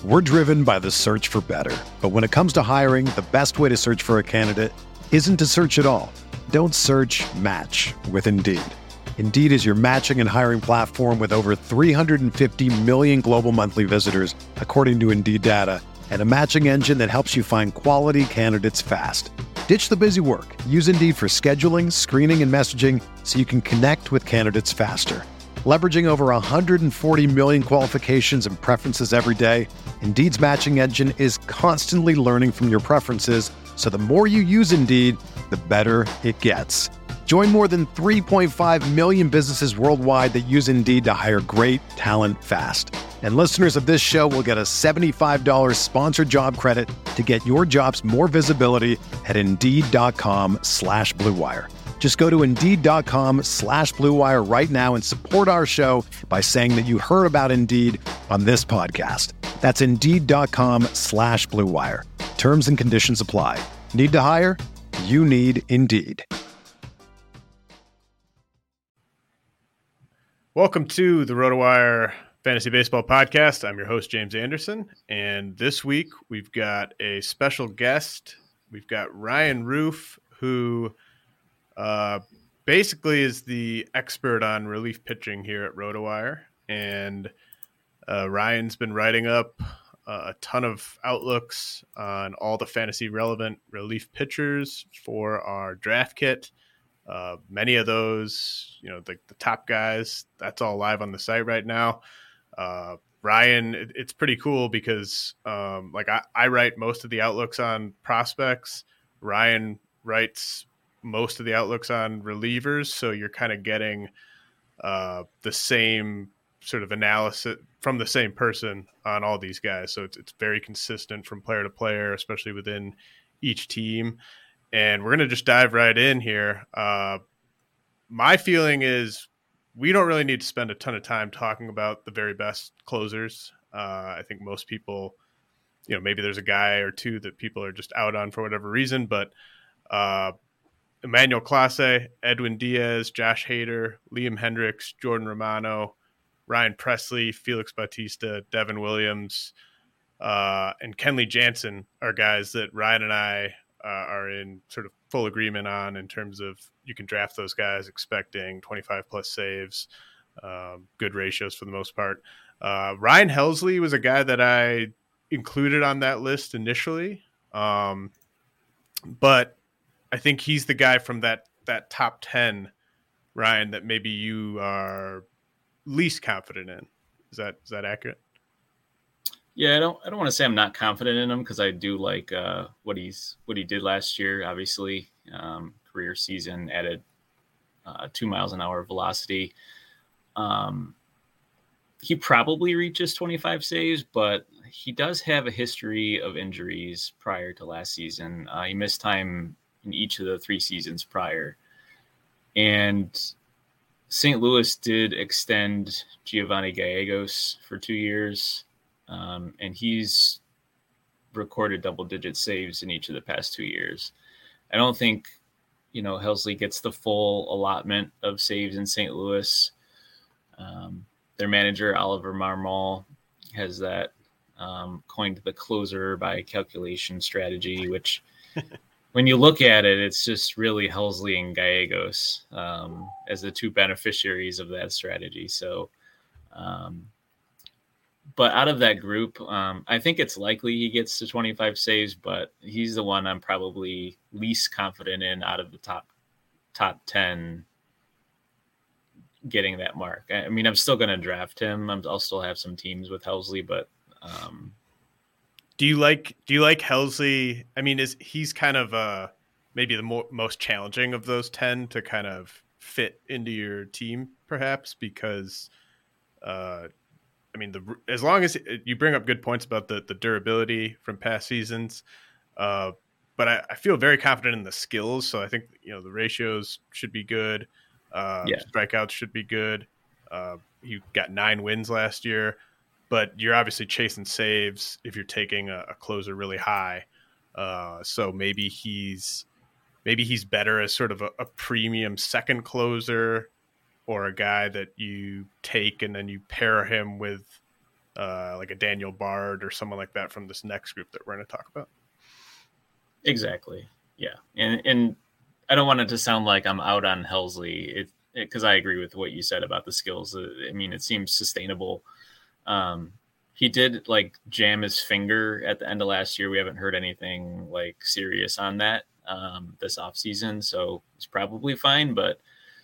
We're driven by the search for better. But when it comes to hiring, the best way to search for a candidate isn't to search at all. Don't search, match with Indeed. Indeed is your matching and hiring platform with over 350 million global monthly visitors, according to Indeed data, and a matching engine that helps you find quality candidates fast. Ditch the busy work. Use Indeed for scheduling, screening, and messaging so you can connect with candidates faster. Leveraging over 140 million qualifications and preferences every day, Indeed's matching engine is constantly learning from your preferences, so the more you use Indeed, the better it gets. Join more than 3.5 million businesses worldwide that use Indeed to hire great talent fast. And listeners of this show will get a $75 sponsored job credit to get your jobs more visibility at Indeed.com/Blue Wire. Just go to Indeed.com/Blue Wire right now and support our show by saying that you heard about Indeed on this podcast. That's Indeed.com/Blue Wire. Terms and conditions apply. Need to hire? You need Indeed. Welcome to the RotoWire Fantasy Baseball Podcast. I'm your host, James Anderson, and this week we've got a special guest. We've got Ryan Roof, who basically is the expert on relief pitching here at RotoWire, and Ryan's been writing up a ton of outlooks on all the fantasy relevant relief pitchers for our draft kit. Many of those, the top guys, that's all live on the site right now. Ryan, it's pretty cool because I write most of the outlooks on prospects. Ryan writes most of the outlooks on relievers. So you're kind of getting the same sort of analysis from the same person on all these guys. So it's very consistent from player to player, especially within each team. And we're going to just dive right in here. My feeling is we don't really need to spend a ton of time talking about the very best closers. I think most people, maybe there's a guy or two that people are just out on for whatever reason, but Emmanuel Clase, Edwin Diaz, Josh Hader, Liam Hendricks, Jordan Romano, Ryan Presley, Felix Bautista, Devin Williams, and Kenley Jansen are guys that Ryan and I are in sort of full agreement on in terms of you can draft those guys expecting 25 plus saves, good ratios for the most part. Ryan Helsley was a guy that I included on that list initially. But I think he's the guy from that top 10, Ryan, that maybe you are least confident in. Is that accurate? Yeah, I don't want to say I'm not confident in him because I do like what he did last year. Obviously, career season, added 2 miles an hour velocity. He probably reaches 25 saves, but he does have a history of injuries prior to last season. He missed time in each of the 3 seasons prior, and St. Louis did extend Giovanni Gallegos for 2 years. And he's recorded double-digit saves in each of the past 2 years. I don't think, Helsley gets the full allotment of saves in St. Louis. Their manager, Oliver Marmol, has that coined the closer by calculation strategy, which when you look at it, it's just really Helsley and Gallegos as the 2 beneficiaries of that strategy. So, but out of that group, I think it's likely he gets to 25 saves, but he's the one I'm probably least confident in out of the top 10 getting that mark. I mean, I'm still going to draft him. I'll still have some teams with Helsley, but do you like Helsley? I mean, he's kind of maybe the most challenging of those 10 to kind of fit into your team, perhaps, because as long as you bring up good points about the durability from past seasons, but I feel very confident in the skills. So I think, the ratios should be good. Strikeouts should be good. He got 9 wins last year, but you're obviously chasing saves if you're taking a closer really high. So maybe he's better as sort of a premium second closer, or a guy that you take and then you pair him with like a Daniel Bard or someone like that from this next group that we're going to talk about. Exactly. Yeah. And I don't want it to sound like I'm out on Helsley because I agree with what you said about the skills. I mean, it seems sustainable. He did like jam his finger at the end of last year. We haven't heard anything like serious on that this off season, so it's probably fine. But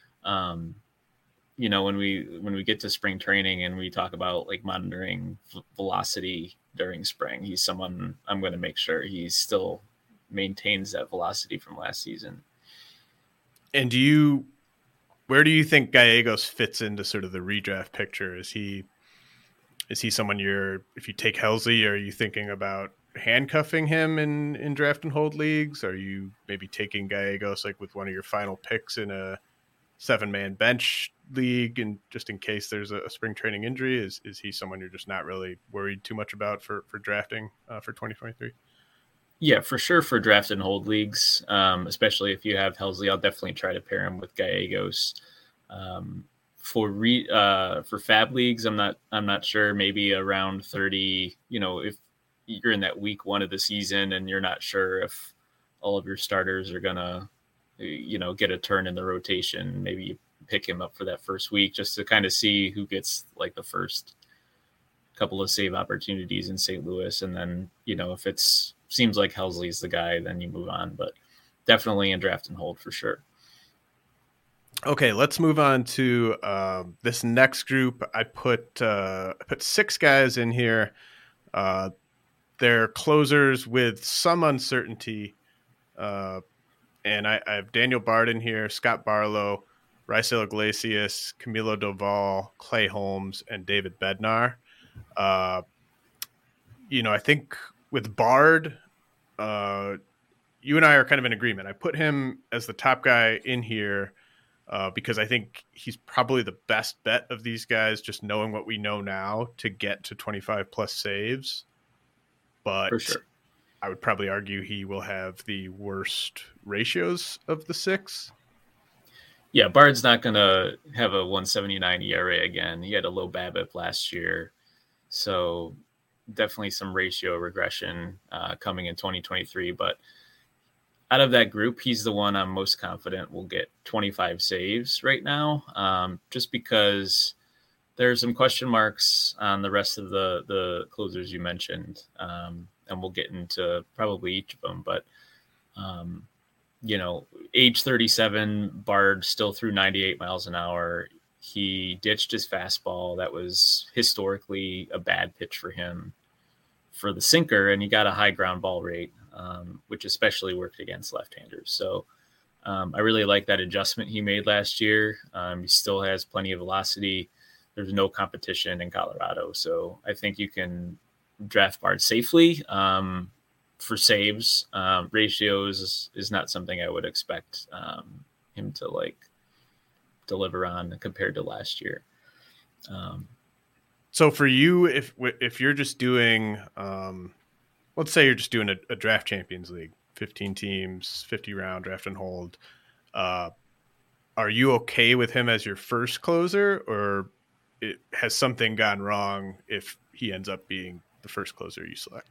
when we get to spring training and we talk about like monitoring velocity during spring, he's someone I'm going to make sure he still maintains that velocity from last season. And where do you think Gallegos fits into sort of the redraft picture? Is he someone if you take Helsley, are you thinking about handcuffing him in draft and hold leagues? Are you maybe taking Gallegos like with one of your final picks in a 7-man bench league, and just in case there's a spring training injury? Is he someone you're just not really worried too much about for drafting for 2023? Yeah, for sure for draft and hold leagues, especially if you have Helsley, I'll definitely try to pair him with Gallegos. For fab leagues, I'm not sure. Maybe around 30. If you're in that week 1 of the season and you're not sure if all of your starters are gonna, get a turn in the rotation, maybe you pick him up for that first week just to kind of see who gets like the first couple of save opportunities in St. Louis, and then if it's seems like Helsley's the guy, then you move on. But definitely in draft and hold for sure. Okay, let's move on to this next group. I put 6 guys in here. They're closers with some uncertainty. And I have Daniel Bard in here, Scott Barlow, Raisel Iglesias, Camilo Doval, Clay Holmes, and David Bednar. I think with Bard, you and I are kind of in agreement. I put him as the top guy in here because I think he's probably the best bet of these guys, just knowing what we know now to get to 25 plus saves. But for sure, I would probably argue he will have the worst ratios of the 6. Yeah, Bard's not going to have a 1.79 ERA again. He had a low BABIP last year. So definitely some ratio regression coming in 2023. But out of that group, he's the one I'm most confident will get 25 saves right now, just because there's some question marks on the rest of the closers you mentioned. And we'll get into probably each of them. But, age 37, Bard still threw 98 miles an hour. He ditched his fastball. That was historically a bad pitch for him for the sinker, and he got a high ground ball rate, which especially worked against left-handers. So I really like that adjustment he made last year. He still has plenty of velocity. There's no competition in Colorado. So I think you can draft Bard safely. For saves, ratios is not something I would expect him to like deliver on compared to last year. So for you, if you're just doing, let's say you're just doing a draft champions league, 15 teams, 50 round draft and hold, are you okay with him as your first closer, or has something gone wrong if he ends up being the first closer you select?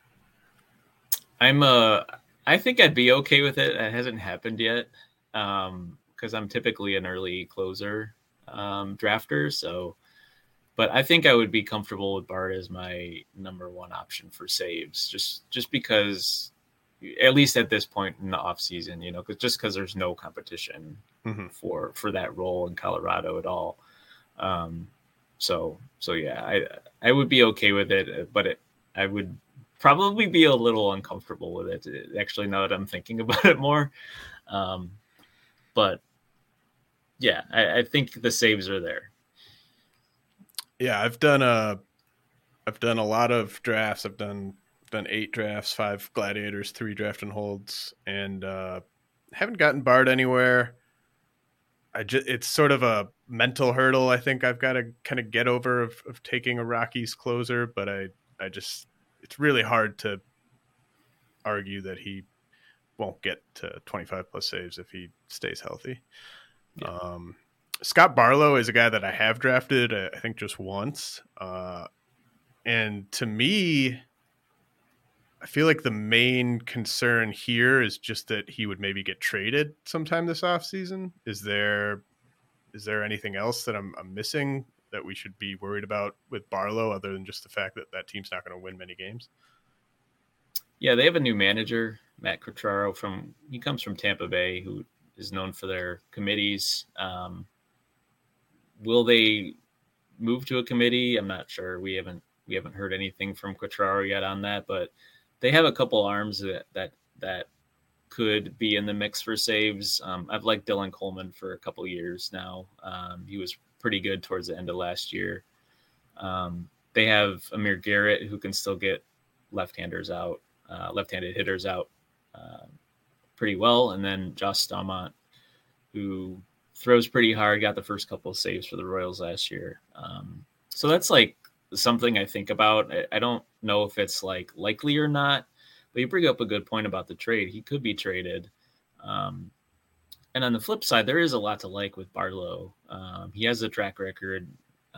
I think I'd be okay with it. It hasn't happened yet. Because I'm typically an early closer drafter. So, but I think I would be comfortable with Bard as my number 1 option for saves, just because, at least at this point in the off season, because there's no competition for that role in Colorado at all. So yeah, I would be okay with it, but I would probably be a little uncomfortable with it, actually, now that I'm thinking about it more. But yeah, I think the saves are there. Yeah, I've done a lot of drafts. I've done 8 drafts, 5 gladiators, 3 draft and holds, and haven't gotten Bard anywhere. It's sort of a mental hurdle I think I've got to kind of get over of taking a Rockies closer, but it's really hard to argue that he won't get to 25 plus saves if he stays healthy. Yeah. Scott Barlow is a guy that I have drafted, I think just once. And to me, I feel like the main concern here is just that he would maybe get traded sometime this offseason. Is there anything else that I'm missing that we should be worried about with Barlow other than just the fact that that team's not going to win many games? Yeah, they have a new manager, Matt Quatraro. He comes from Tampa Bay, who is known for their committees. Will they move to a committee? I'm not sure. We haven't heard anything from Quatraro yet on that, but they have a couple arms that could be in the mix for saves. I've liked Dylan Coleman for a couple years now. He was pretty good towards the end of last year. They have Amir Garrett, who can still get left-handed hitters out pretty well. And then Josh Staumont, who throws pretty hard, got the first couple of saves for the Royals last year. So that's like something I think about. I don't know if it's like likely or not, but you bring up a good point about the trade. He could be traded. And on the flip side, there is a lot to like with Barlow. He has a track record,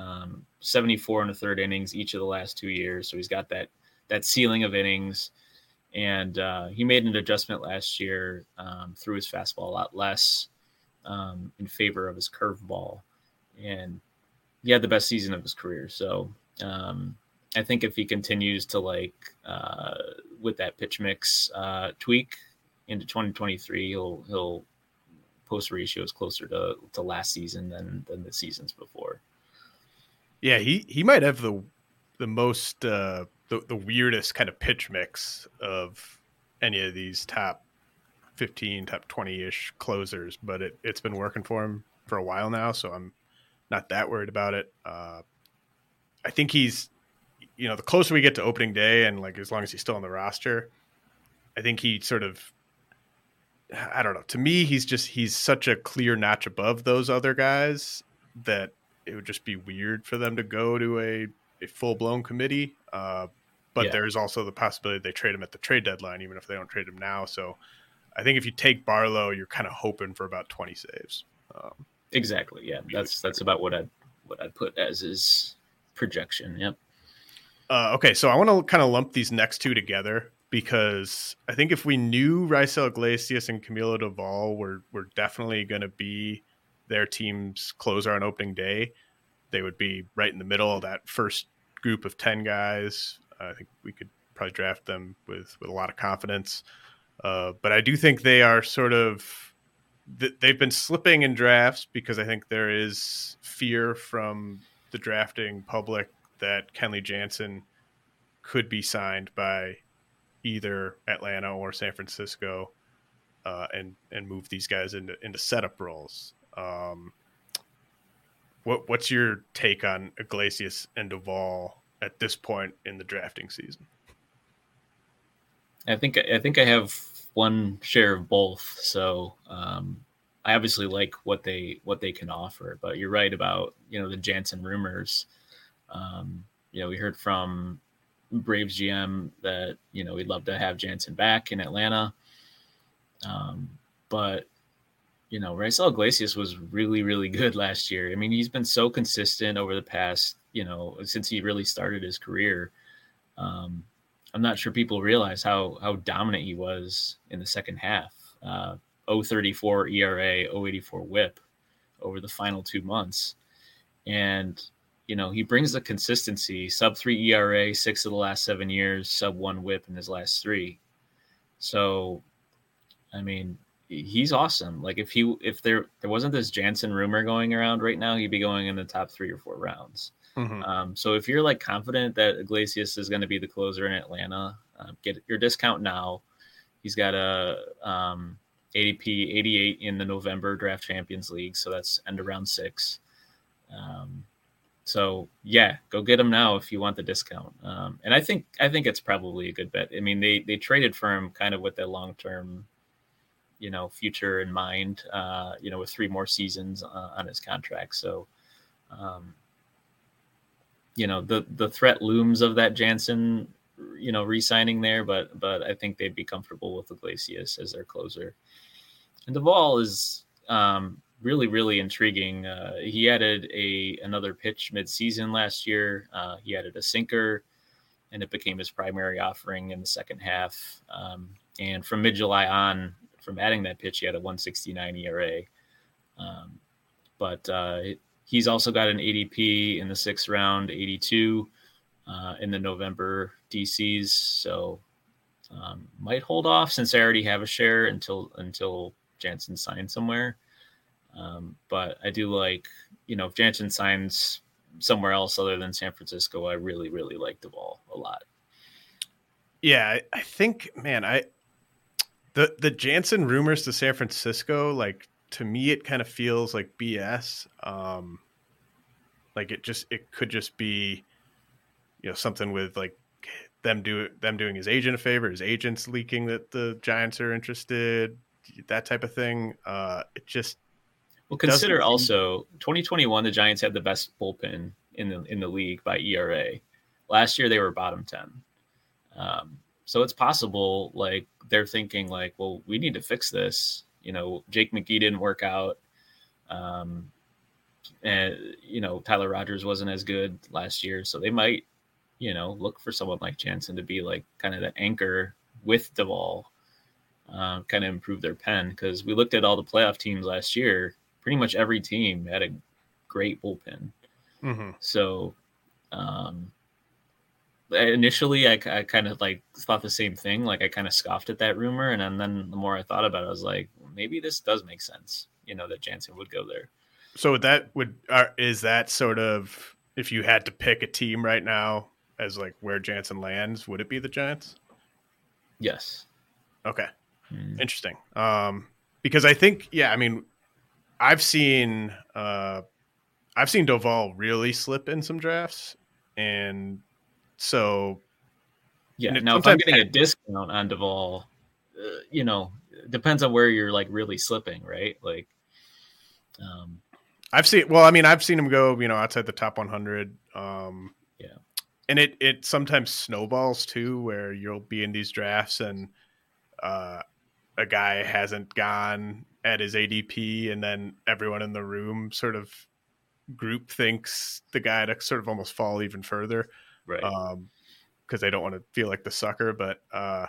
74 and a third innings each of the last 2 years. So he's got that ceiling of innings. And he made an adjustment last year, threw his fastball a lot less in favor of his curveball. And he had the best season of his career. So I think if he continues to with that pitch mix tweak into 2023, he'll post ratios closer to last season than the seasons before. Yeah, he might have the most the weirdest kind of pitch mix of any of these top 15, top 20-ish closers, but it's been working for him for a while now, so I'm not that worried about it. I think he's, the closer we get to opening day and like as long as he's still on the roster, I think he sort of, I don't know. To me, he's such a clear notch above those other guys that it would just be weird for them to go to a full-blown committee. But there's also the possibility they trade him at the trade deadline, even if they don't trade him now. So I think if you take Barlow, you're kind of hoping for about 20 saves. Exactly. Yeah. That's about what I'd put as his projection. Yep. Okay. So I want to kind of lump these next two together because I think if we knew Raisel Iglesias and Camilo Doval were definitely going to be their team's closer on opening day, they would be right in the middle of that first group of 10 guys. I think we could probably draft them with a lot of confidence. But I do think they are sort of they've been slipping in drafts because I think there is fear from the drafting public that Kenley Jansen could be signed by either Atlanta or San Francisco and move these guys into setup roles. What's your take on Iglesias and Doval at this point in the drafting season? I think I have one share of both. So I obviously like what they can offer, but you're right about, the Jansen rumors. We heard from Braves GM that, we'd love to have Jansen back in Atlanta. But Raisel Iglesias was really, really good last year. I mean, he's been so consistent over the past, since he really started his career. I'm not sure people realize how dominant he was in the second half. 0.34 ERA, 0.84 WHIP over the final 2 months. And, he brings the consistency, sub-3 ERA, 6 of the last 7 years, sub-1 WHIP in his last 3. So, I mean, he's awesome. Like if there wasn't this Jansen rumor going around right now, he'd be going in the top 3 or 4 rounds. Mm-hmm. So if you're confident that Iglesias is going to be the closer in Atlanta, get your discount now. He's got a ADP 88 in the November Draft Champions League, so that's end of round 6. So yeah, go get him now if you want the discount. And I think it's probably a good bet. I mean, they traded for him kind of with that long-term, future in mind. With 3 more seasons on his contract. So. The threat looms of that Jansen, re-signing there, but I think they'd be comfortable with Iglesias as their closer. And Doval is really, really intriguing. He added another pitch mid-season last year. He added a sinker. and it became his primary offering in the second half. And from mid-July on, from adding that pitch, he had a 1.69 ERA. But he's also got an ADP in the 6th round, 82 in the November DCs. So might hold off since I already have a share until Jansen signs somewhere. But I do like, if Jansen signs somewhere else other than San Francisco, I really, really like Duvall a lot. Yeah, I think, man, the Jansen rumors to San Francisco, like, to me, it kind of feels like BS. Like it could just be, something with like them doing his agent a favor, his agents leaking that the Giants are interested, that type of thing. Well, consider also 2021, the Giants had the best bullpen in the league by ERA. Last year they were bottom 10. So it's possible, like, they're thinking like, well, we need to fix this. Jake McGee didn't work out. And Tyler Rogers wasn't as good last year. So they might, look for someone like Jansen to be like kind of the anchor with Duvall, kind of improve their pen. Because we looked at all the playoff teams last year. Pretty much every team had a great bullpen. Mm-hmm. So initially I kind of like thought the same thing. Like I kind of scoffed at that rumor. And then the more I thought about it, I was like, well, maybe this does make sense, that Jansen would go there. So is that sort of, if you had to pick a team right now as like where Jansen lands, would it be the Giants? Yes. Okay. Interesting. Because I think, I've seen Duvall really slip in some drafts, and so now if I'm getting a discount on Duvall, it depends on where you're like really slipping, right? Like, I've seen him go, outside the top 100. And it sometimes snowballs too, where you'll be in these drafts and a guy hasn't gone at his ADP, and then everyone in the room sort of group thinks the guy to sort of almost fall even further, right? Because they don't want to feel like the sucker. But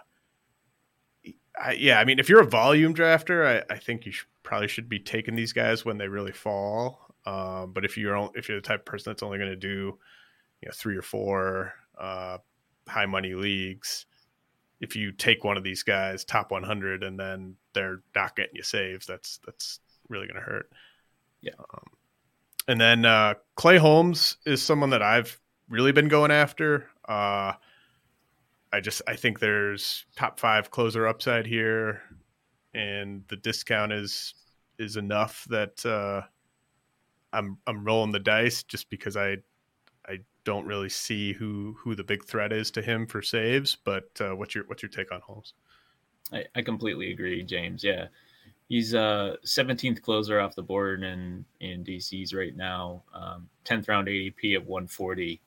if you're a volume drafter, I think you probably should be taking these guys when they really fall. But if you're the type of person that's only going to do 3 or 4 high money leagues, if you take one of these guys top 100 and then they're not getting you saves, that's really going to hurt. Yeah. And then Clay Holmes is someone that I've really been going after. I think there's top 5 closer upside here, and the discount is enough that I'm rolling the dice just because I don't really see who the big threat is to him for saves. But what's your take on Holmes? I completely agree, James. Yeah, he's 17th closer off the board in DCs right now. 10th round ADP of 140,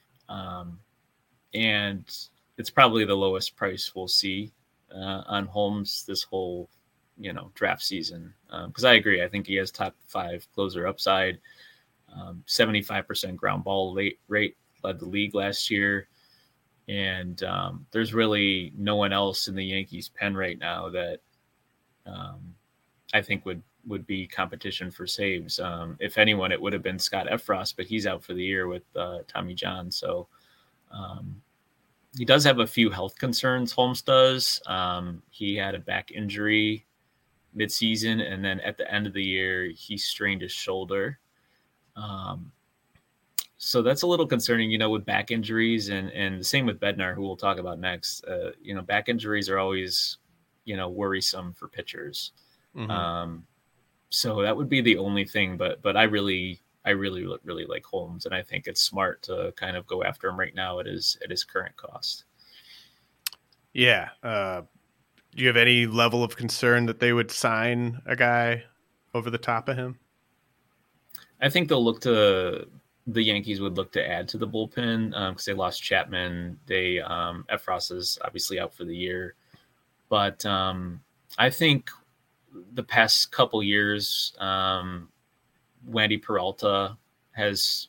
and it's probably the lowest price we'll see on Holmes this whole draft season. Because I agree, I think he has top 5 closer upside. 75% ground ball rate led the league last year. And there's really no one else in the Yankees pen right now that I think would be competition for saves. If anyone, it would have been Scott Effross, but he's out for the year with Tommy John. So he does have a few health concerns, Holmes does. He had a back injury midseason, and then at the end of the year, he strained his shoulder. So that's a little concerning, with back injuries, and the same with Bednar, who we'll talk about next. Back injuries are always, worrisome for pitchers. Mm-hmm. So that would be the only thing, but I really like Holmes, and I think it's smart to kind of go after him right now at his current cost. Yeah. Do you have any level of concern that they would sign a guy over the top of him? I think the Yankees would look to add to the bullpen because they lost Chapman. Effross is obviously out for the year, but I think the past couple years, Wandy Peralta has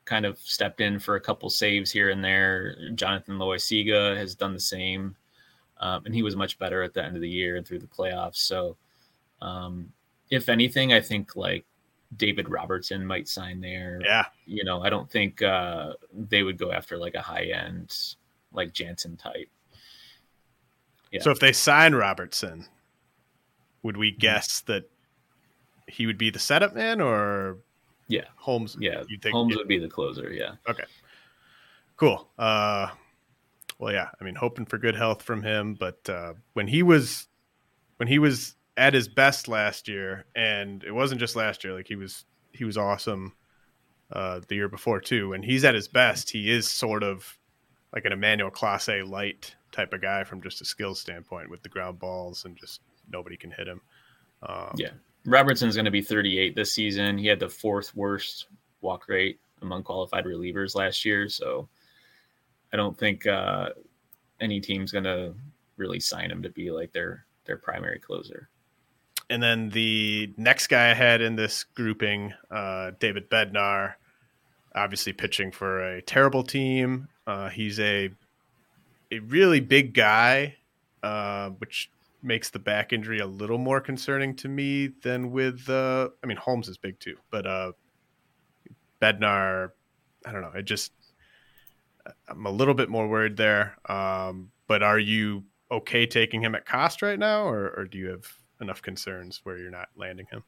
kind of stepped in for a couple saves here and there. Jonathan Loaisiga has done the same. And he was much better at the end of the year and through the playoffs. So if anything, I think like David Robertson might sign there. Yeah. I don't think they would go after like a high end, like Jansen type. Yeah. So if they sign Robertson, would we guess that he would be the setup man, or Holmes? Yeah. You think Holmes would be the closer. Yeah. Okay, cool. Well, yeah, I mean, hoping for good health from him, but when he was at his best last year, and it wasn't just last year, like he was awesome the year before too. When he's at his best, he is sort of like an Emmanuel Clase light type of guy from just a skills standpoint with the ground balls, and just nobody can hit him. Robertson's going to be 38 this season. He had the 4th worst walk rate among qualified relievers last year, so I don't think any team's going to really sign him to be like their primary closer. And then the next guy I had in this grouping, David Bednar, obviously pitching for a terrible team. He's a really big guy, which makes the back injury a little more concerning to me than with Holmes is big too, but Bednar, I don't know. I'm a little bit more worried there. But are you okay taking him at cost right now, or do you have enough concerns where you're not landing him?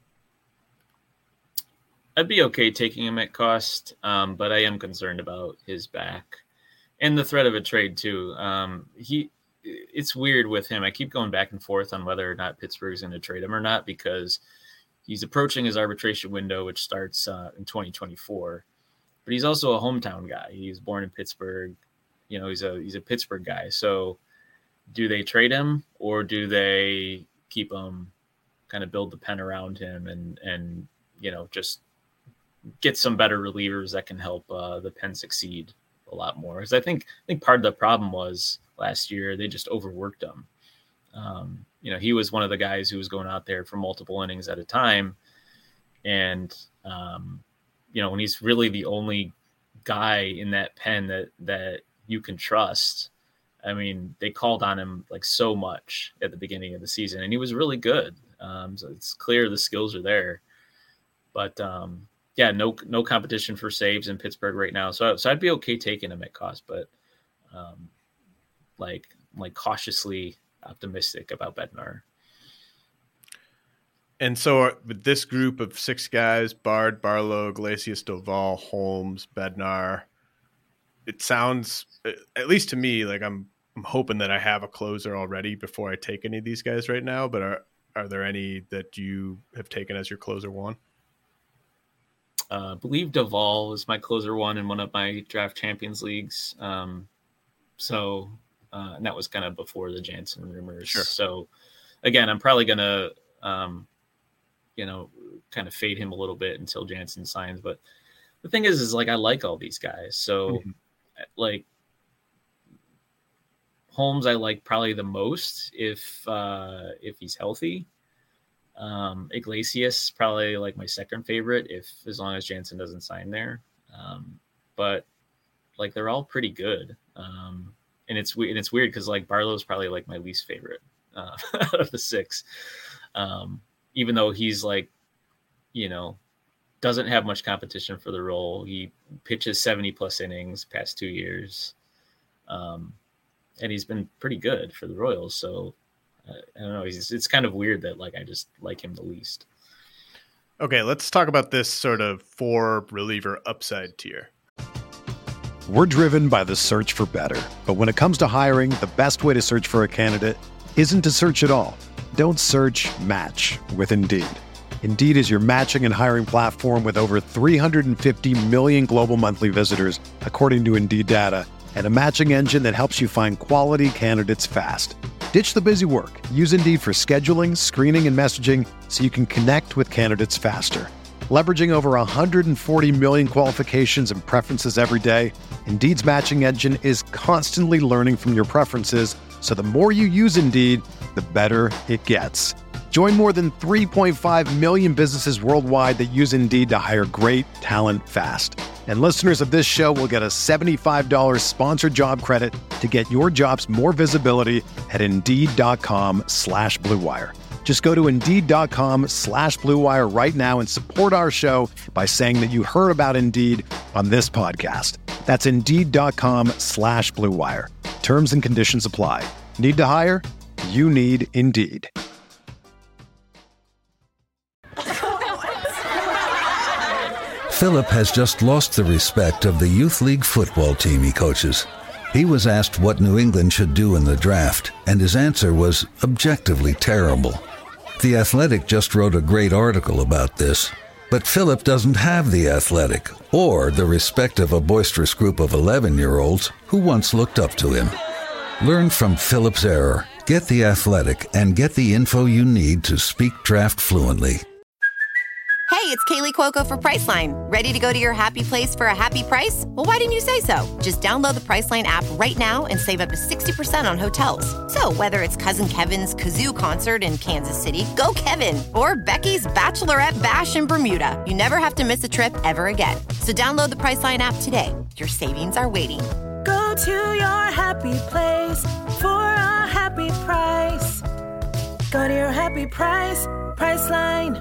I'd be okay taking him at cost, but I am concerned about his back and the threat of a trade too. It's weird with him. I keep going back and forth on whether or not Pittsburgh's going to trade him or not, because he's approaching his arbitration window, which starts in 2024. But he's also a hometown guy. He was born in Pittsburgh. He's a Pittsburgh guy. So do they trade him, or do they keep him, kind of build the pen around him and just get some better relievers that can help the pen succeed a lot more? Because I think part of the problem was last year they just overworked him. He was one of the guys who was going out there for multiple innings at a time. And, when he's really the only guy in that pen that you can trust, I mean, they called on him like so much at the beginning of the season, and he was really good. So it's clear the skills are there, but no competition for saves in Pittsburgh right now. So I'd be okay taking him at cost, but like cautiously optimistic about Bednar. And so with this group of 6 guys, Bard, Barlow, Iglesias, Doval, Holmes, Bednar, it sounds, at least to me, like I'm hoping that I have a closer already before I take any of these guys right now. But are there any that you have taken as your closer one? I believe Doval was my closer one in one of my draft champions leagues. And that was kind of before the Jansen rumors. Sure. So again, I'm probably going to, kind of fade him a little bit until Jansen signs. But the thing is like, I like all these guys. So like Holmes, I like probably the most if he's healthy. Iglesias probably like my second favorite as long as Jansen doesn't sign there. But like, they're all pretty good. And it's weird because like Barlow's probably like my least favorite out of the 6. Even though he's like, doesn't have much competition for the role. He pitches 70 plus innings past 2 years. And he's been pretty good for the Royals. So I don't know. It's kind of weird that like, I just like him the least. Okay. Let's talk about this sort of 4 reliever upside tier. We're driven by the search for better. But when it comes to hiring, the best way to search for a candidate isn't to search at all. Don't search, match with Indeed. Indeed is your matching and hiring platform with over 350 million global monthly visitors, according to Indeed data, and a matching engine that helps you find quality candidates fast. Ditch the busy work. Use Indeed for scheduling, screening, and messaging so you can connect with candidates faster. Leveraging over 140 million qualifications and preferences every day, Indeed's matching engine is constantly learning from your preferences, so the more you use Indeed, the better it gets. Join more than 3.5 million businesses worldwide that use Indeed to hire great talent fast. And listeners of this show will get a $75 sponsored job credit to get your jobs more visibility at Indeed.com/Blue Wire. Just go to Indeed.com/Blue Wire right now and support our show by saying that you heard about Indeed on this podcast. That's Indeed.com/Blue Wire. Terms and conditions apply. Need to hire? You need Indeed. Philip has just lost the respect of the youth league football team he coaches. He was asked what New England should do in the draft, and his answer was objectively terrible. The Athletic just wrote a great article about this, but Philip doesn't have the Athletic or the respect of a boisterous group of 11-year-olds who once looked up to him. Learn from Philip's error, get the Athletic, and get the info you need to speak draft fluently. Hey, it's Kaylee Cuoco for Priceline. Ready to go to your happy place for a happy price? Well, why didn't you say so? Just download the Priceline app right now and save up to 60% on hotels. So whether it's Cousin Kevin's Kazoo Concert in Kansas City, go Kevin, or Becky's Bachelorette Bash in Bermuda, you never have to miss a trip ever again. So download the Priceline app today. Your savings are waiting. Go to your happy place for a happy price. Go to your happy price, Priceline.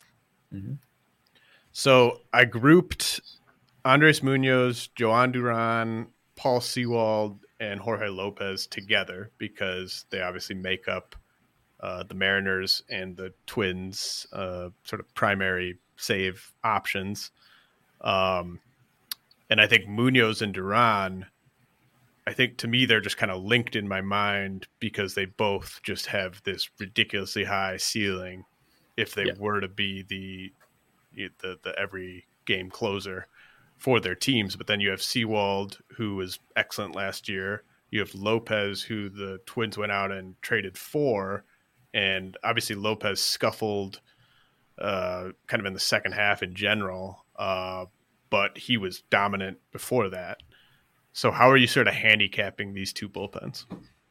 So I grouped Andres Munoz, Jhoan Duran, Paul Sewald, and Jorge Lopez together because they obviously make up the Mariners and the Twins sort of primary save options. And I think Munoz and Duran, I think to me they're just kind of linked in my mind because they both just have this ridiculously high ceiling if they were to be the every game closer for their teams. But then you have Sewald, who was excellent last year. You have Lopez, who the Twins went out and traded for. And obviously Lopez scuffled kind of in the second half in general, but he was dominant before that. So how are you sort of handicapping these two bullpens?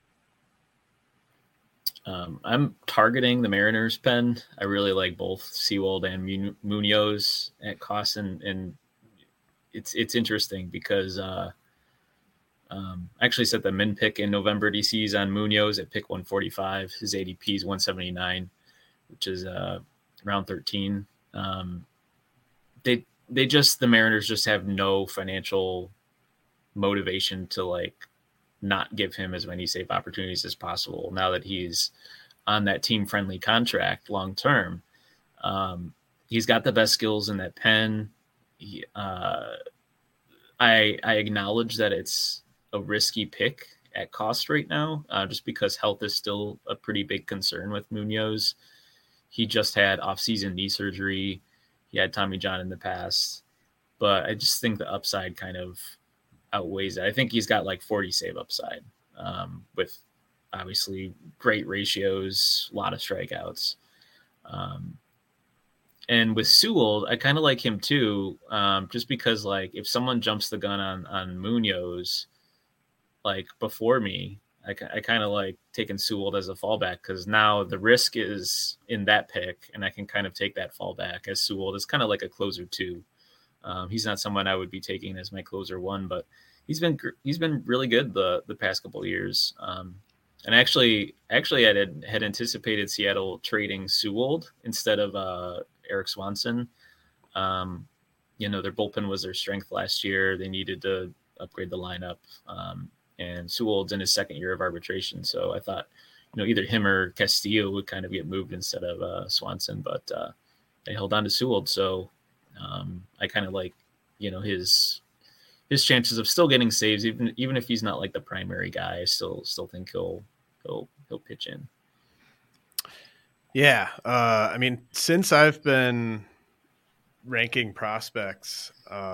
I'm targeting the Mariners pen. I really like both Sewald and Munoz at cost, and it's interesting because I actually set the min pick in November DCs on Munoz at pick 145. His ADP is 179, which is round 13. The Mariners just have no financial motivation to like not give him as many save opportunities as possible now that he's on that team-friendly contract long-term. He's got the best skills in that pen. I acknowledge that it's a risky pick at cost right now, just because health is still a pretty big concern with Munoz. He just had off-season knee surgery. He had Tommy John in the past, but I just think the upside kind of outweighs it. I think he's got like 40 save upside, with obviously great ratios, a lot of strikeouts. And with Sewald, I kind of like him too, just because like if someone jumps the gun on Munoz, like before me, I kind of like taking Sewald as a fallback because now the risk is in that pick, and I can kind of take that fallback as Sewald is kind of like a closer two. He's not someone I would be taking as my closer one, but he's been really good the past couple of years. And actually I had anticipated Seattle trading Sewald instead of Eric Swanson. Their bullpen was their strength last year. They needed to upgrade the lineup. And Sewald's in his second year of arbitration. So I thought, either him or Castillo would kind of get moved instead of Swanson, but they held on to Sewald. So I kind of like, his chances of still getting saves, even if he's not like the primary guy. I still think he'll pitch in. Yeah. I mean, since I've been ranking prospects,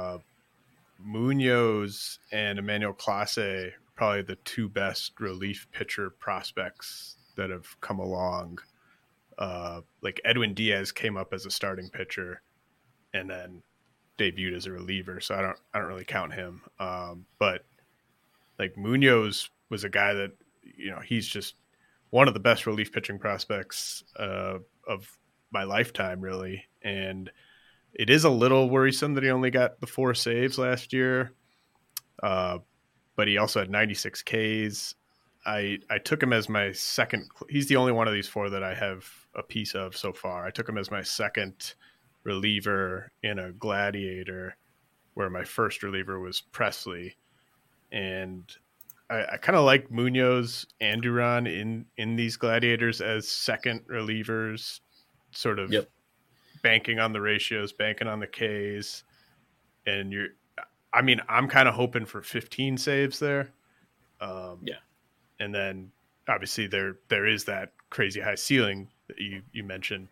Munoz and Emmanuel Clase probably the two best relief pitcher prospects that have come along. Like Edwin Diaz came up as a starting pitcher and then debuted as a reliever, so I don't really count him. But like Munoz was a guy that he's just one of the best relief pitching prospects of my lifetime, really. And It is a little worrisome that he only got the 4 saves last year, but he also had 96 Ks. I took him as my second. He's the only one of these 4 that I have a piece of so far. I took him as my second reliever in a Gladiator, where my first reliever was Presley. And I kind of like Munoz and Duran in these Gladiators as second relievers, sort of banking on the ratios, banking on the Ks. And I'm kind of hoping for 15 saves there. And then obviously there is that crazy high ceiling that you mentioned.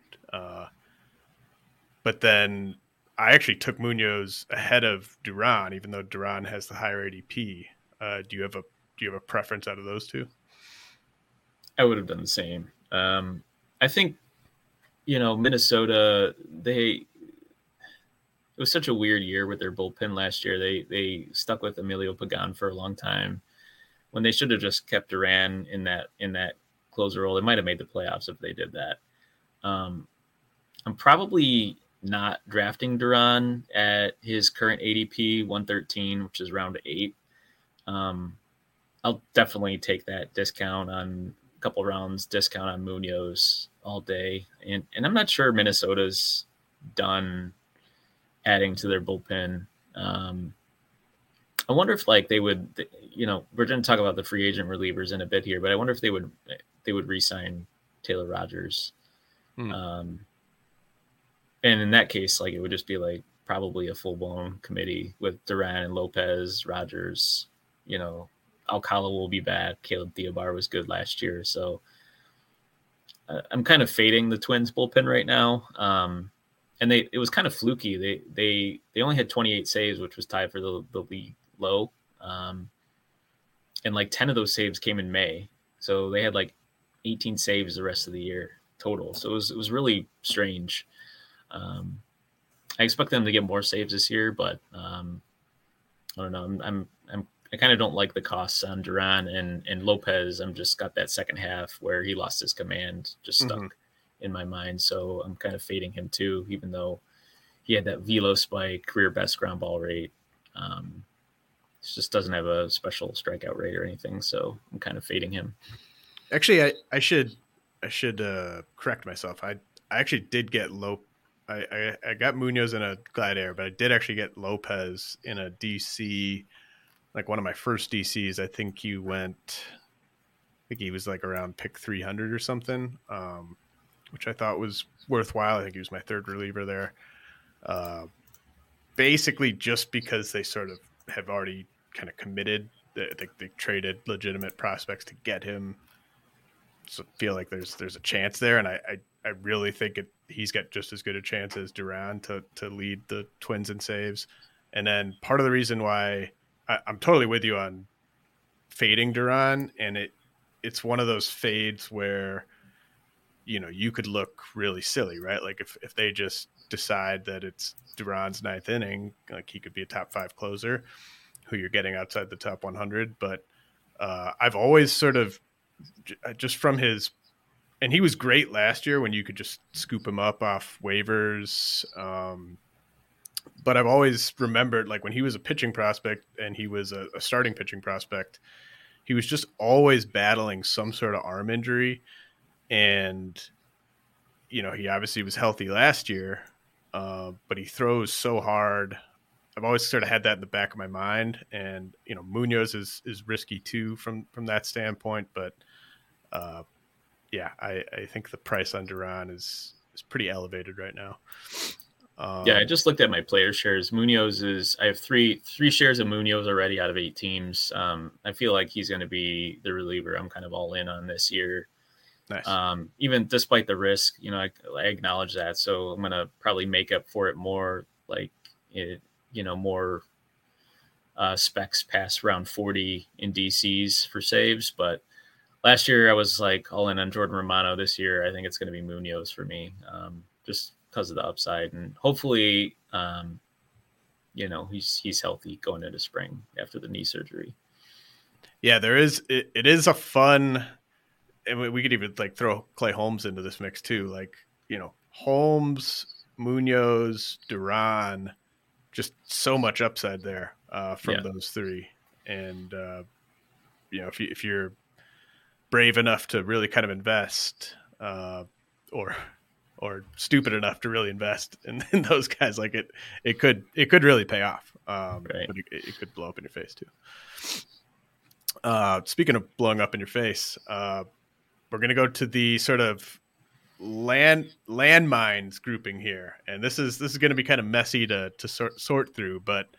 But then I actually took Munoz ahead of Duran, even though Duran has the higher ADP. Do you have a preference out of those two? I would have done the same. I think, Minnesota, it was such a weird year with their bullpen last year. They stuck with Emilio Pagan for a long time when they should have just kept Duran in that closer role. They might have made the playoffs if they did that. I'm probably not drafting Duran at his current ADP 113, which is round 8. I'll definitely take that discount on a couple rounds, discount on Munoz all day. And I'm not sure Minnesota's done adding to their bullpen. I wonder if they would, we're going to talk about the free agent relievers in a bit here, but I wonder if they would re-sign Taylor Rogers. And in that case, it would just be probably a full-blown committee with Duran and Lopez, Rogers. Alcala will be back. Caleb Theobar was good last year. So I'm kind of fading the Twins bullpen right now. And it was kind of fluky. They only had 28 saves, which was tied for the league low. And 10 of those saves came in May. So they had 18 saves the rest of the year total. So it was really strange. I expect them to get more saves this year, but I don't know. I kind of don't like the costs on Duran and Lopez. I'm just got that second half where he lost his command just stuck in my mind. So I'm kind of fading him too, even though he had that velo spike, career best ground ball rate. Just doesn't have a special strikeout rate or anything. So I'm kind of fading him. Actually, I should correct myself. I actually did get I got Munoz in a Gladiator, but I did actually get Lopez in a DC. One of my first DCs, I think he was around pick 300 or something, which I thought was worthwhile. I think he was my third reliever there. Basically just because they sort of have already kind of committed. They traded legitimate prospects to get him. So I feel like there's a chance there. And I really think he's got just as good a chance as Duran to lead the Twins in saves. And then part of the reason why I'm totally with you on fading Duran, and it's one of those fades where, you could look really silly, right? If they just decide that it's Duran's 9th inning, he could be a top 5 closer who you're getting outside the top 100. But I've always sort of just from his, and he was great last year when you could just scoop him up off waivers. But I've always remembered, when he was a pitching prospect and he was a starting pitching prospect, he was just always battling some sort of arm injury. And, he obviously was healthy last year, but he throws so hard. I've always sort of had that in the back of my mind. And, Munoz is risky too from that standpoint. But, I think the price on Duran is pretty elevated right now. I just looked at my player shares. I have three shares of Munoz already out of 8 teams. I feel like he's going to be the reliever I'm kind of all in on this year. Nice. Even despite the risk, I acknowledge that. So I'm going to probably make up for it more, more specs past round 40 in DCs for saves. But last year I was all in on Jordan Romano. This year I think it's going to be Munoz for me. Just because of the upside, and hopefully, he's healthy going into spring after the knee surgery. Yeah, it is a fun, and we could even throw Clay Holmes into this mix too. Holmes Munoz, Duran, just so much upside there from those three. And, if you're brave enough to really kind of invest or stupid enough to really invest in those guys, like it could really pay off. But it could blow up in your face too. Speaking of blowing up in your face, we're going to go to the sort of landmines grouping here, and this is going to be kind of messy to sort through, but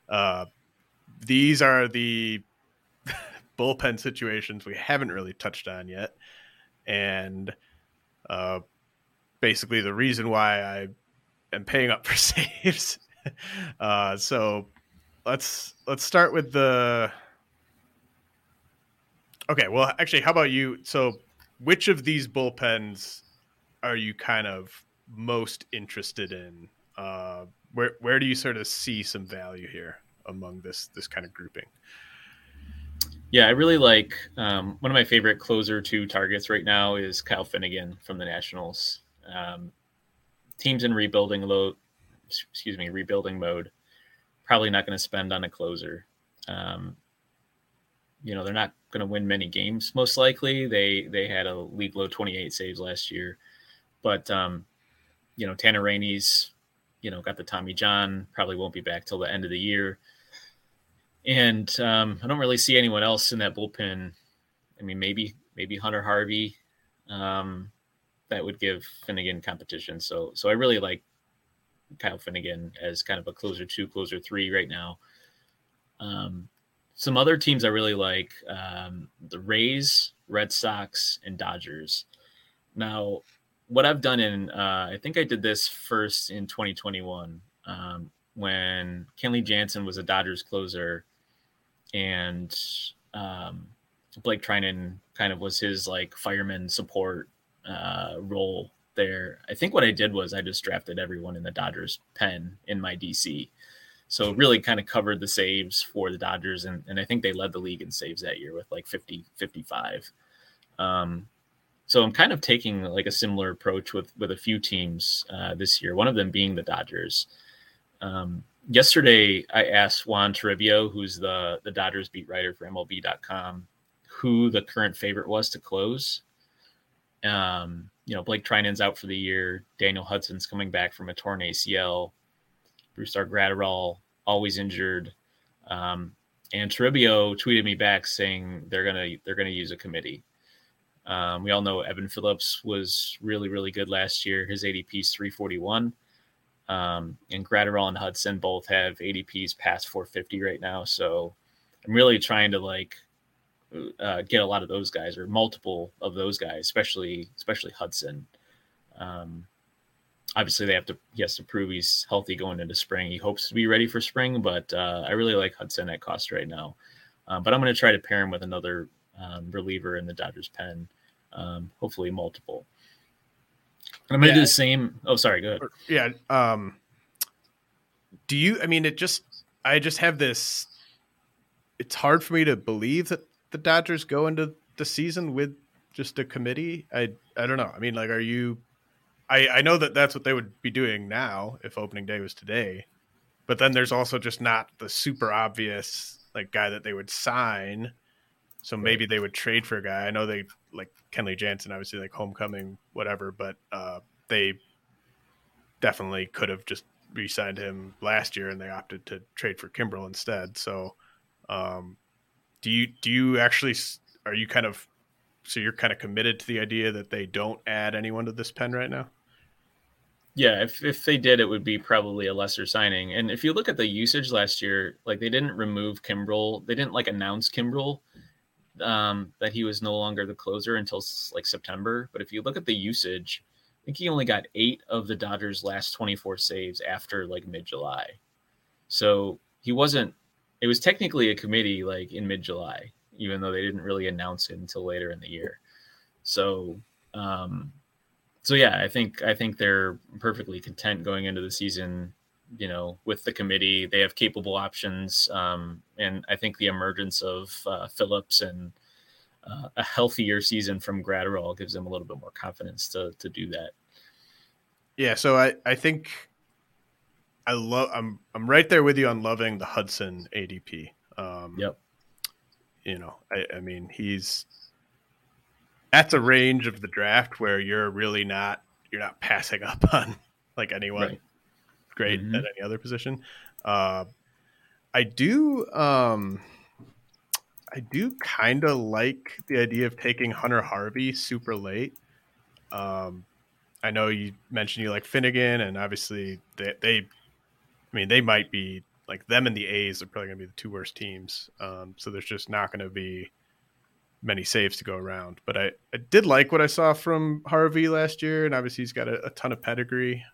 these are the bullpen situations we haven't really touched on yet, and basically the reason why I am paying up for saves. So let's start with the. Okay, well, actually, how about you? So, which of these bullpens are you kind of most interested in? Where do you sort of see some value here among this kind of grouping? Yeah, I really like one of my favorite closer 2 targets right now is Kyle Finnegan from the Nationals. Teams in rebuilding mode. Probably not going to spend on a closer. They're not going to win many games. Most likely, they had a league low 28 saves last year, but Tanner Rainey's got the Tommy John, probably won't be back till the end of the year. And I don't really see anyone else in that bullpen. I mean, maybe Hunter Harvey, that would give Finnegan competition. So I really like Kyle Finnegan as kind of a closer 2, closer 3 right now. Some other teams I really like, the Rays, Red Sox, and Dodgers. Now, what I've done I think I did this first in 2021 when Kenley Jansen was a Dodgers closer, and Blake Trinan kind of was his like fireman support role there. I think what I did was I just drafted everyone in the Dodgers pen in my DC. So really kind of covered the saves for the Dodgers. And I think they led the league in saves that year with like 50, 55. So I'm kind of taking like a similar approach with a few teams this year, one of them being the Dodgers. Yesterday, I asked Juan Toribio, who's the Dodgers beat writer for MLB.com, who the current favorite was to close. Blake Trinan's out for the year. Daniel Hudson's coming back from a torn ACL. Brusdar Graterol, always injured. And Toribio tweeted me back saying they're gonna use a committee. We all know Evan Phillips was really, really good last year. His ADP is 341. And Graterol and Hudson both have ADPs past 450 right now. So I'm really trying to get a lot of those guys, or multiple of those guys, especially Hudson. Obviously he has to prove he's healthy going into spring. He hopes to be ready for spring, but I really like Hudson at cost right now. But I'm going to try to pair him with another reliever in the Dodgers pen, hopefully multiple. And I'm going to do the same. Oh, sorry. Go ahead. Yeah. I just have this, it's hard for me to believe that the Dodgers go into the season with just a committee. I don't know. I mean, like, I know that that's what they would be doing now if opening day was today, but then there's also just not the super obvious guy that they would sign. So maybe they would trade for a guy. I know they like Kenley Jansen, obviously like homecoming, whatever, but they definitely could have just re-signed him last year and they opted to trade for Kimbrel instead. So do you actually, you're kind of committed to the idea that they don't add anyone to this pen right now? Yeah, if they did, it would be probably a lesser signing. And if you look at the usage last year, they didn't remove Kimbrel. They didn't announce Kimbrel that he was no longer the closer until September. But if you look at the usage, I think he only got 8 of the Dodgers' last 24 saves after mid-July. So it was technically a committee in mid-July, even though they didn't really announce it until later in the year. So, yeah, I think they're perfectly content going into the season, with the committee. They have capable options. And I think the emergence of Phillips and a healthier season from Graterol gives them a little bit more confidence to do that. Yeah, so I think I'm right there with you on loving the Hudson ADP. Yep. You know, I mean, he's at the range of the draft where you're not passing up on like anyone great at any other position. I do kind of like the idea of taking Hunter Harvey super late. I know you mentioned you like Finnegan, and obviously they might be like them and the A's are probably going to be the two worst teams. So there's just not going to be many saves to go around. But I did like what I saw from Harvey last year, and obviously he's got a ton of pedigree.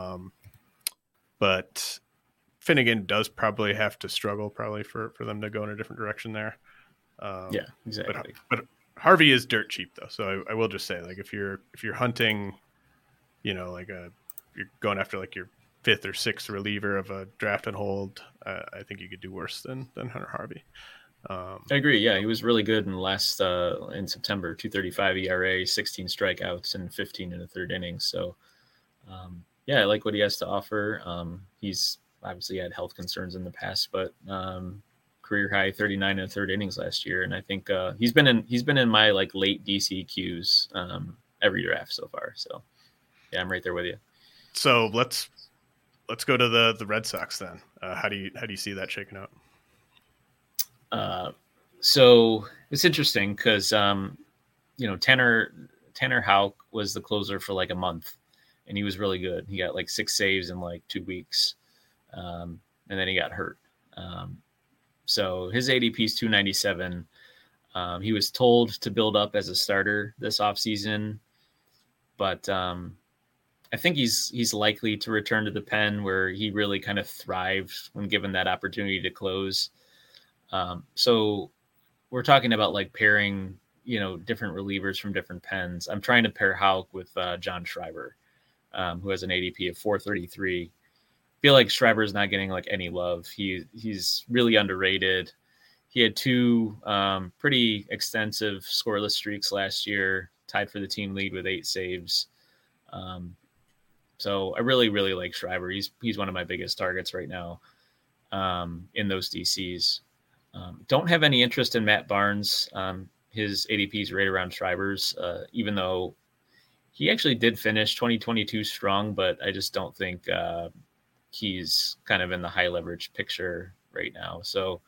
But Finnegan does probably have to struggle for them to go in a different direction there. Yeah, exactly. But Harvey is dirt cheap though, so I will just say, like, if you're hunting, you know, like you're going after like your fifth or sixth reliever of a draft and hold, I think you could do worse than Hunter Harvey. I agree. Yeah, he was really good in September, 2.35 ERA, 16 strikeouts, and 15 in the third inning. So, I like what he has to offer. He's obviously had health concerns in the past, but career high 39 in the third innings last year, and I think he's been in my like late DC queues every draft so far. So, yeah, I'm right there with you. So let's go to the Red Sox then. How do you see that shaking out? So it's interesting because Tanner Houck was the closer for like a month, and he was really good. He got like 6 saves in like 2 weeks, and then he got hurt. So his ADP is 297. He was told to build up as a starter this offseason, but I think he's likely to return to the pen where he really kind of thrived when given that opportunity to close. So we're talking about like pairing, different relievers from different pens. I'm trying to pair Houck with John Schreiber, who has an ADP of 433. Feel like Schreiber is not getting like any love. He's really underrated. He had 2 pretty extensive scoreless streaks last year, tied for the team lead with 8 saves. So I really, really like Schreiber. He's one of my biggest targets right now in those DCs. Don't have any interest in Matt Barnes. His ADP is right around Schreiber's, even though he actually did finish 2022 strong, but I just don't think he's kind of in the high leverage picture right now. So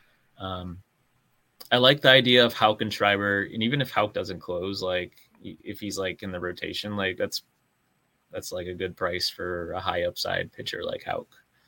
I like the idea of Houck and Schreiber, and even if Houck doesn't close, like if he's like in the rotation, like that's like a good price for a high upside pitcher like Houck.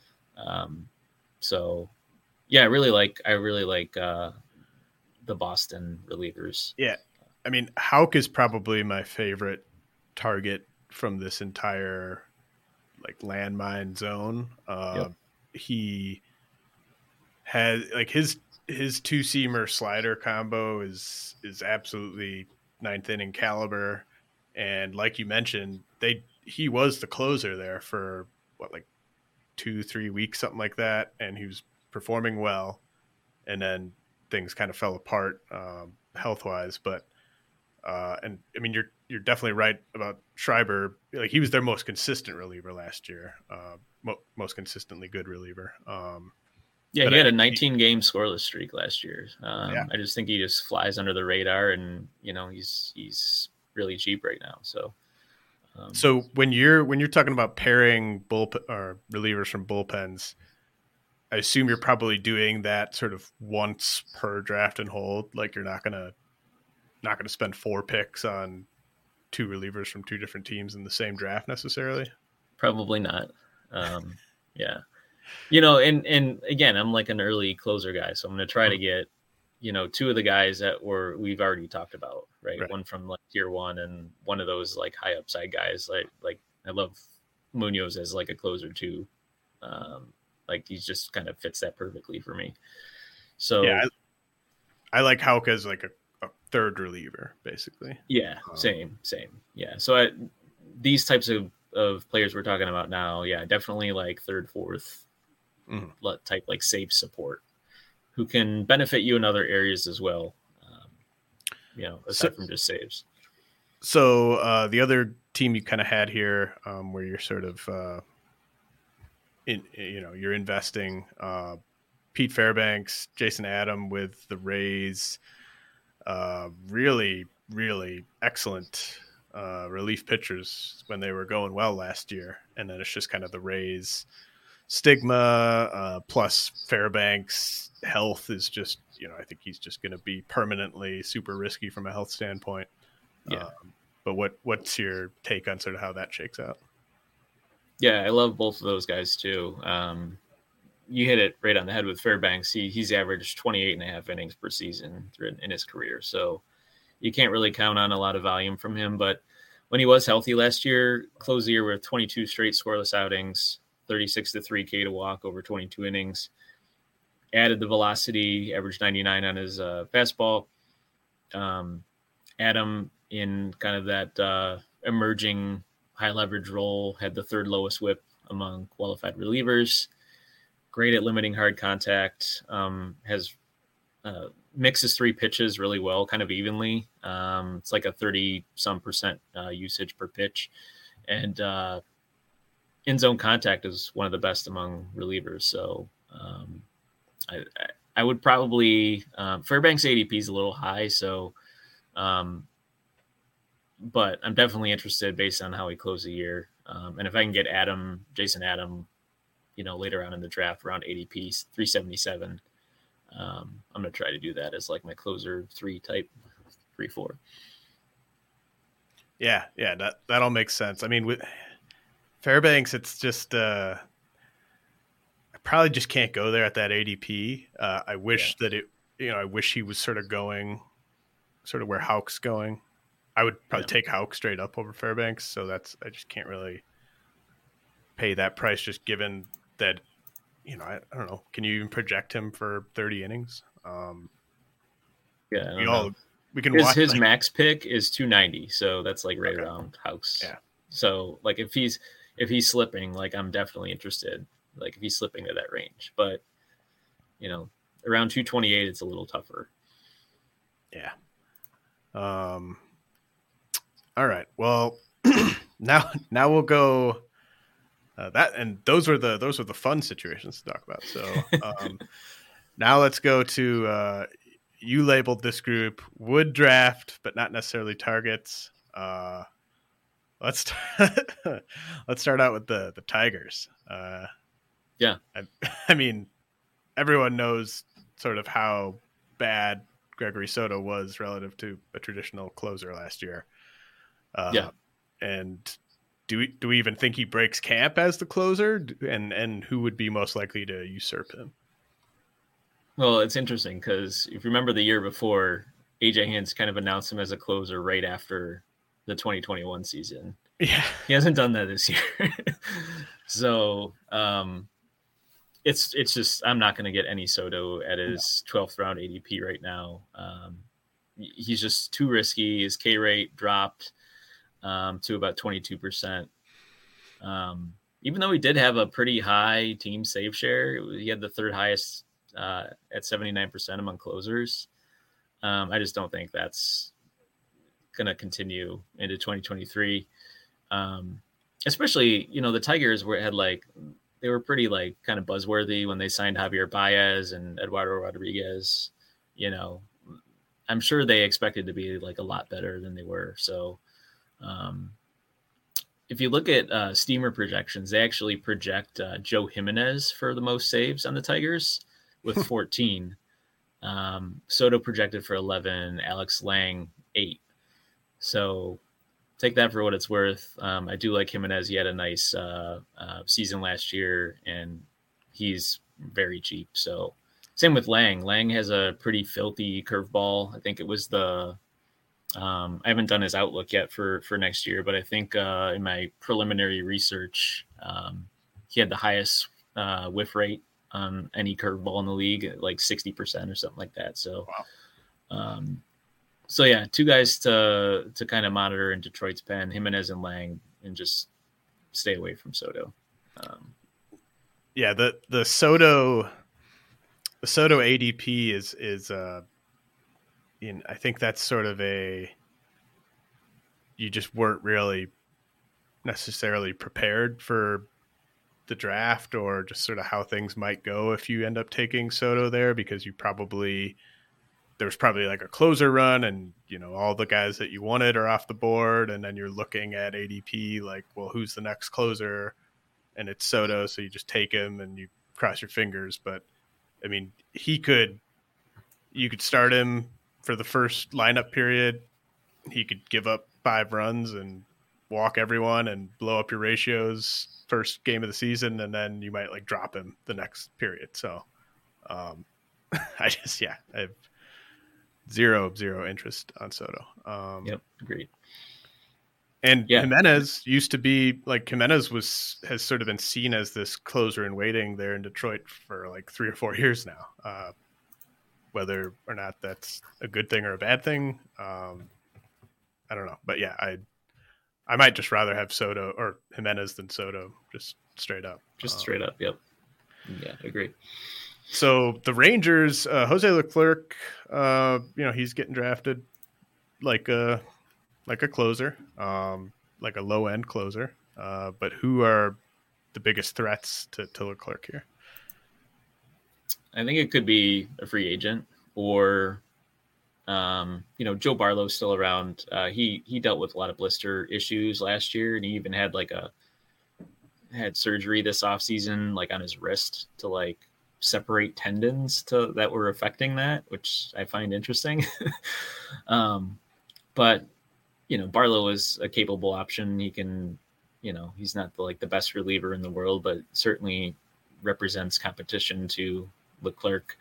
So yeah, I really like the Boston relievers. Yeah. I mean, Houck is probably my favorite target from this entire like landmine zone. He has like his 2-seamer slider combo is absolutely 9th inning caliber. And like you mentioned, he was the closer there for like 2-3 weeks, something like that. And he was performing well. And then things kind of fell apart health wise. But and I mean, you're definitely right about Schreiber. Like he was their most consistent reliever last year, most consistently good reliever. He had a 19-game scoreless streak last year. I just think he just flies under the radar, and he's really cheap right now. So when you're talking about pairing or relievers from bullpens, I assume you're probably doing that sort of once per draft and hold. Like you're not gonna spend 4 picks on 2 relievers from 2 different teams in the same draft necessarily. Probably not. Yeah. And again, I'm like an early closer guy, so I'm going to try to get, 2 of the guys that we've already talked about, right? One from like tier 1 and one of those like high upside guys. Like I love Munoz as like a closer too. Like he just kind of fits that perfectly for me. So yeah, I like Houck as like a third reliever, basically. Yeah, same. Yeah. So these types of players we're talking about now, yeah, definitely like third, fourth type, like save support, who can benefit you in other areas as well. Aside from just saves. So the other team you kind of had here, where you're sort of you're investing. Pete Fairbanks, Jason Adam with the Rays, really, really excellent relief pitchers when they were going well last year. And then it's just kind of the Rays stigma, plus Fairbanks' health is just, I think he's just going to be permanently super risky from a health standpoint. Yeah. But what's your take on sort of how that shakes out? Yeah, I love both of those guys too. You hit it right on the head with Fairbanks. He's averaged 28.5 innings per season in his career. So you can't really count on a lot of volume from him. But when he was healthy last year, closed the year with 22 straight scoreless outings, 36-3 K to walk over 22 innings. Added the velocity, averaged 99 on his fastball. Adam, in kind of that emerging high leverage role, had the third lowest whip among qualified relievers. Great at limiting hard contact. Has mixes 3 pitches really well, kind of evenly. It's like a 30-some% usage per pitch, and in zone contact is one of the best among relievers. So I would probably Fairbanks ADP is a little high, so. But I'm definitely interested based on how he closed the year. And if I can get Jason Adam, later on in the draft around ADP 377, I'm going to try to do that as like my closer 3-4. Yeah. That all makes sense. I mean, with Fairbanks, it's just, I probably just can't go there at that ADP. I wish that I wish he was sort of going sort of where Houck's going. I would probably take Houck straight up over Fairbanks. So I just can't really pay that price just given that, I don't know. Can you even project him for 30 innings? We can watch his max pick is 290. So that's like right around Houck's. Yeah. So like if he's slipping, like I'm definitely interested. Like if he's slipping to that range, but around 228, it's a little tougher. Yeah. All right. Well, now we'll go those were the fun situations to talk about. So now let's go to you labeled this group would draft, but not necessarily targets. Let's start out with the Tigers. Yeah. I mean, everyone knows sort of how bad Gregory Soto was relative to a traditional closer last year. And do we even think he breaks camp as the closer? And who would be most likely to usurp him? Well, it's interesting because if you remember the year before, AJ Hinch kind of announced him as a closer right after the 2021 season. Yeah, he hasn't done that this year. So it's just I'm not going to get any Soto at his 12th round ADP right now. He's just too risky. His K rate dropped to about 22%. Even though he did have a pretty high team save share, he had the third highest at 79% among closers. I just don't think that's going to continue into 2023. Especially, the Tigers they were pretty kind of buzzworthy when they signed Javier Baez and Eduardo Rodriguez. I'm sure they expected to be a lot better than they were. So if you look at Steamer projections, they actually project Joe Jimenez for the most saves on the Tigers with 14. Soto projected for 11, Alex Lang 8. So take that for what it's worth. I do like Jimenez. He had a nice season last year, and he's very cheap. So same with Lang. Lang has a pretty filthy curveball. I think it was I haven't done his outlook yet for next year, but I think in my preliminary research, he had the highest whiff rate on any curveball in the league, at 60% or something like that. So, wow. So yeah, two guys to kind of monitor in Detroit's pen, Jimenez and Lang, and just stay away from Soto. The Soto ADP is I think that's sort of you just weren't really necessarily prepared for the draft or just sort of how things might go if you end up taking Soto there, because there's probably like a closer run and, all the guys that you wanted are off the board. And then you're looking at ADP, like, well, who's the next closer? And it's Soto. So you just take him and you cross your fingers. But I mean, you could start him for the first lineup period. He could give up 5 runs and walk everyone and blow up your ratios first game of the season. And then you might like drop him the next period. So I have zero interest on Soto. Yep. Agreed. And Jimenez used to be like, Jimenez has sort of been seen as this closer in waiting there in Detroit for like 3 or 4 years now. Whether or not that's a good thing or a bad thing, I don't know. But yeah, I might just rather have Soto or Jimenez than Soto, just straight up. Straight up, yep. Yeah, agreed. So the Rangers, Jose Leclerc, he's getting drafted like a closer, like a low end closer. But who are the biggest threats to Leclerc here? I think it could be a free agent or, Joe Barlow's still around. He dealt with a lot of blister issues last year, and he even had had surgery this offseason, like on his wrist to like separate tendons that were affecting that, which I find interesting. But Barlow is a capable option. He can, he's not the best reliever in the world, but certainly represents competition to Leclerc.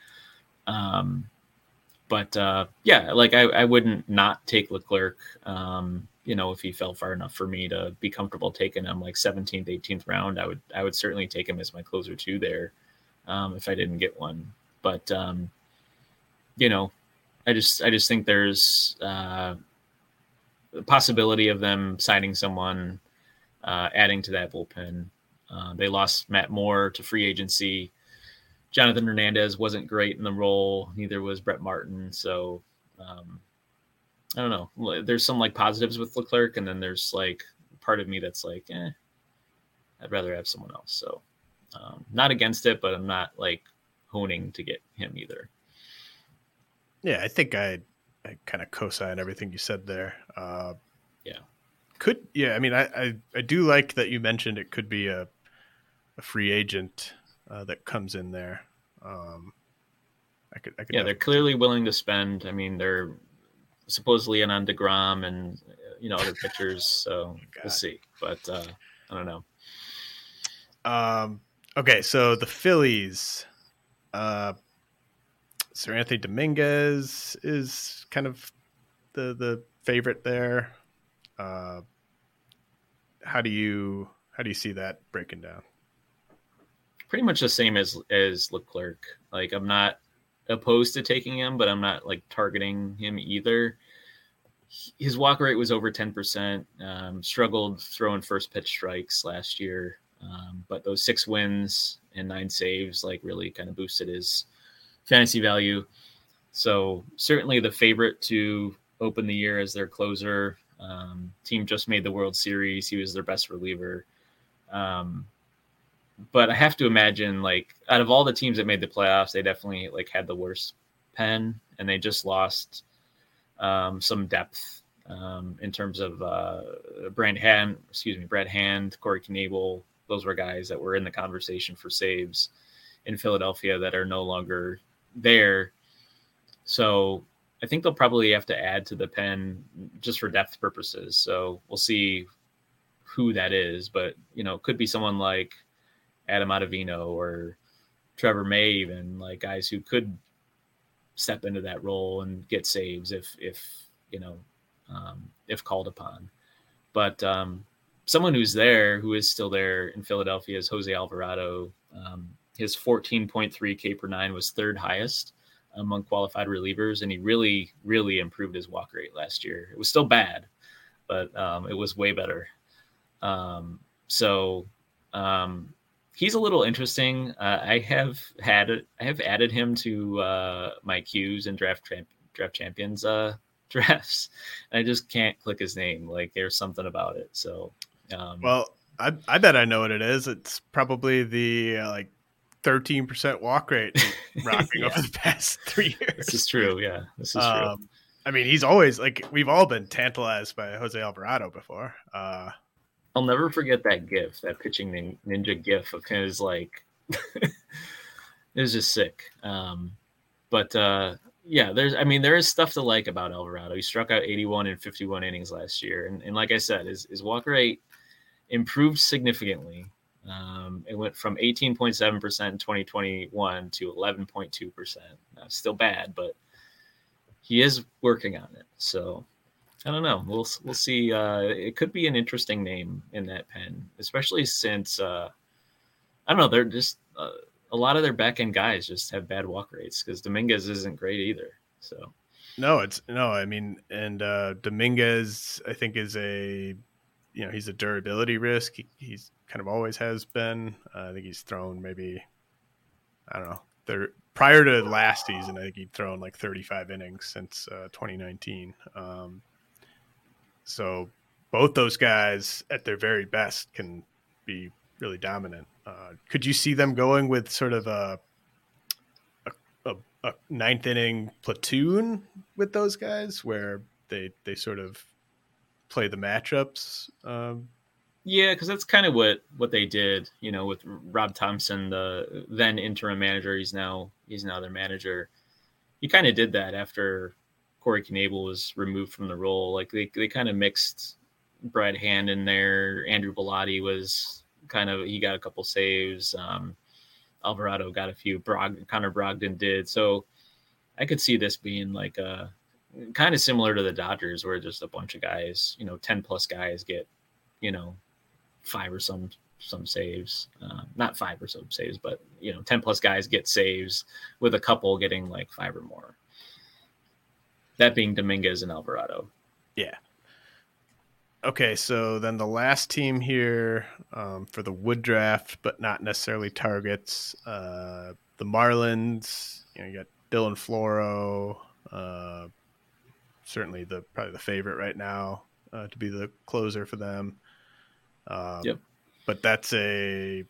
I wouldn't not take Leclerc, if he fell far enough for me to be comfortable taking him like 17th, 18th round. I would certainly take him as my closer too there. If I didn't get one, but I just think there's the possibility of them signing someone, adding to that bullpen. They lost Matt Moore to free agency. Jonathan Hernandez wasn't great in the role. Neither was Brett Martin. So I don't know. There's some like positives with Leclerc, and then there's like part of me that's like, I'd rather have someone else. So not against it, but I'm not like honing to get him either. Yeah, I think I kind of co-sign everything you said there. I mean, I do like that you mentioned it could be a free agent that comes in there. They're clearly willing to spend. I mean, they're supposedly in on DeGrom and other pitchers, so we'll see. But I don't know. Okay, so the Phillies, Sir Anthony Dominguez is kind of the favorite there. How do you see that breaking down? Pretty much the same as Leclerc. Like, I'm not opposed to taking him, but I'm not like targeting him either. His walk rate was over 10%. Struggled throwing first pitch strikes last year. But those 6 wins and 9 saves like really kind of boosted his fantasy value. So certainly the favorite to open the year as their closer. Team just made the World Series. He was their best reliever. But I have to imagine, like, out of all the teams that made the playoffs, they definitely like had the worst pen, and they just lost some depth in terms of Brad Hand, Corey Knebel. Those were guys that were in the conversation for saves in Philadelphia that are no longer there. So I think they'll probably have to add to the pen just for depth purposes. So we'll see who that is, but it could be someone like Adam Ottavino or Trevor May, even like guys who could step into that role and get saves if called upon. But someone who is still there in Philadelphia is Jose Alvarado. His 14.3 K per 9 was 3rd highest among qualified relievers, and he really, really improved his walk rate last year. It was still bad, but it was way better. He's a little interesting. I have added him to my queues and draft champions drafts. And I just can't click his name. Like, there's something about it. So Well, I bet I know what it is. It's probably the 13% walk rate rocking over the past 3 years. This is true. Yeah, this is true. I mean, he's always we've all been tantalized by Jose Alvarado before. I'll never forget that GIF, that pitching ninja GIF of his it was just sick. Yeah, there is stuff to like about Alvarado. He struck out 81 in 51 innings last year. And like I said, his walk rate improved significantly. It went from 18.7% in 2021 to 11.2%. Still bad, but he is working on it. So I don't know. We'll see. It could be an interesting name in that pen, especially since I don't know. They're just a lot of their back end guys just have bad walk rates because Dominguez isn't great either. So I mean, and Dominguez I think is he's a durability risk. He's kind of always has been. I think he's thrown maybe, I don't know, prior to last season, I think he'd thrown 35 innings since 2019. So both those guys at their very best can be really dominant. Could you see them going with sort of a ninth inning platoon with those guys where they sort of play the matchups? Yeah, because that's kind of what they did, with Rob Thompson, the then interim manager. He's now their manager. He kind of did that after Corey Knebel was removed from the role. They kind of mixed Brad Hand in there. Andrew Bellotti was he got a couple saves. Alvarado got a few. Connor Brogdon did. So I could see this being kind of similar to the Dodgers, where just a bunch of guys, 10 plus guys get, 5 or some saves, not 5 or some saves, but 10 plus guys get saves with a couple getting 5 or more. That being Dominguez and Alvarado. Yeah. Okay, so then the last team here for the Wood draft, but not necessarily targets, the Marlins. You got Dylan Floro, certainly probably the favorite right now to be the closer for them. Yep. But that's he's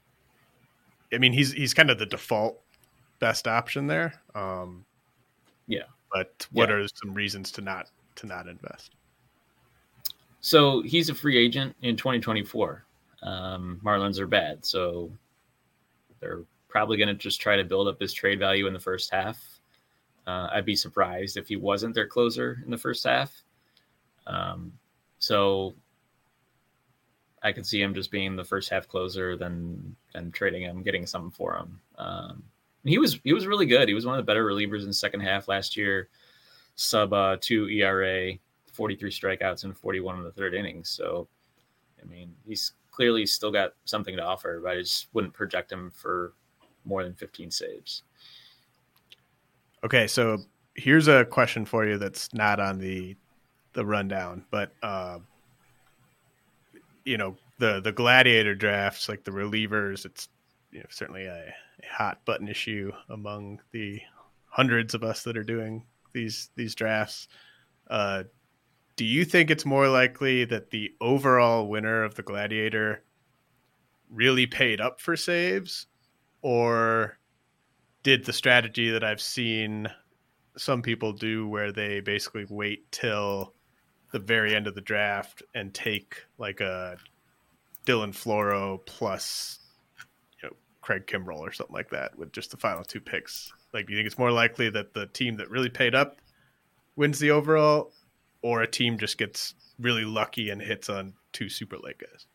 kind of the default best option there. Yeah. But what are some reasons to not invest? So he's a free agent in 2024. Marlins are bad, so they're probably going to just try to build up his trade value in the first half. I'd be surprised if he wasn't their closer in the first half. So I could see him just being the first half closer, then trading him, getting something for him. He was really good. He was one of the better relievers in the second half last year. Sub 2 ERA, 43 strikeouts and 41 in the third inning. So, he's clearly still got something to offer, but I just wouldn't project him for more than 15 saves. Okay, so here's a question for you that's not on the rundown, but the gladiator drafts, like the relievers, it's certainly a hot button issue among the hundreds of us that are doing these drafts. Do you think it's more likely that the overall winner of the gladiator really paid up for saves, or did the strategy that I've seen some people do where they basically wait till the very end of the draft and take a Dylan Floro plus Craig Kimbrell or something like that with just the final 2 picks? Do you think it's more likely that the team that really paid up wins the overall, or a team just gets really lucky and hits on 2 super late guys?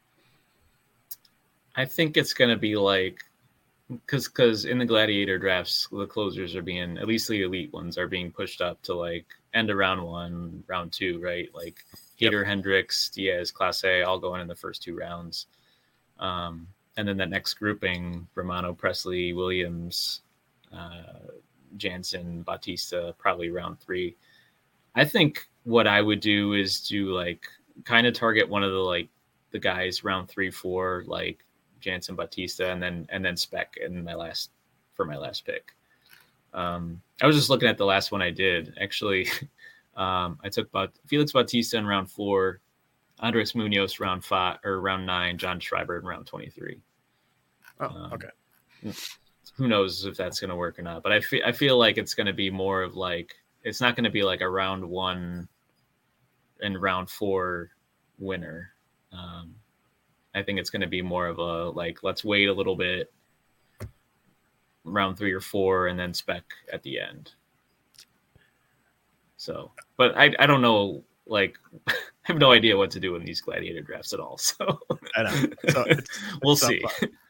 I think it's going to be because in the gladiator drafts, the closers are being, at least the elite ones, are being pushed up to end of round 1, round 2, right? Hader, Hendricks, Diaz, Clase, all going in the first 2 rounds. And then that next grouping, Romano, Presley, Williams, Jansen, Bautista, probably round 3. I think what I would do is kind of target one of the guys round 3, 4, Jansen, Bautista, and then spec in my last pick. I was just looking at the last one I did. Actually, I took Felix Bautista in round 4. Andres Munoz round 5 or round 9, John Schreiber in round 23. Oh, okay. Who knows if that's going to work or not? But I feel like it's going to be more of like, it's not going to be like a round 1 and round 4 winner. I think it's going to be more of a like, let's wait a little bit, round 3 or 4, and then spec at the end. So, but I don't know, like, I have no idea what to do in these gladiator drafts at all. So I know. So we'll see.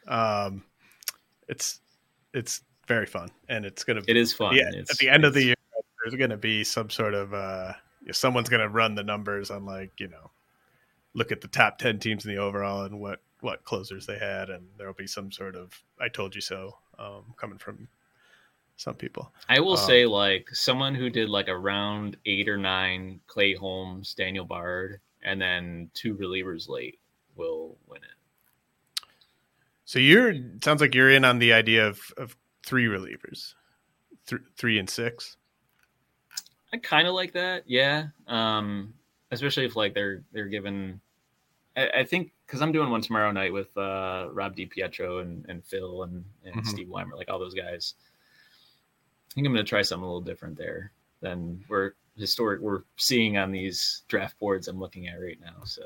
It's very fun, and it's gonna. It is fun. Yeah, at the end of the year, there's gonna be some sort of someone's gonna run the numbers on look at the top 10 teams in the overall and what closers they had, and there'll be some sort of "I told you so" coming from some people. I will say, like, someone who did like a round 8 or 9, Clay Holmes, Daniel Bard, and then 2 relievers late will win it. So sounds like you're in on the idea of 3 relievers, 3 and 6. I kind of like that, yeah. Especially if like they're given. I think because I'm doing one tomorrow night with Rob DiPietro and Phil and Steve Weimer, like all those guys. I think I'm going to try something a little different there than we're seeing on these draft boards I'm looking at right now. So,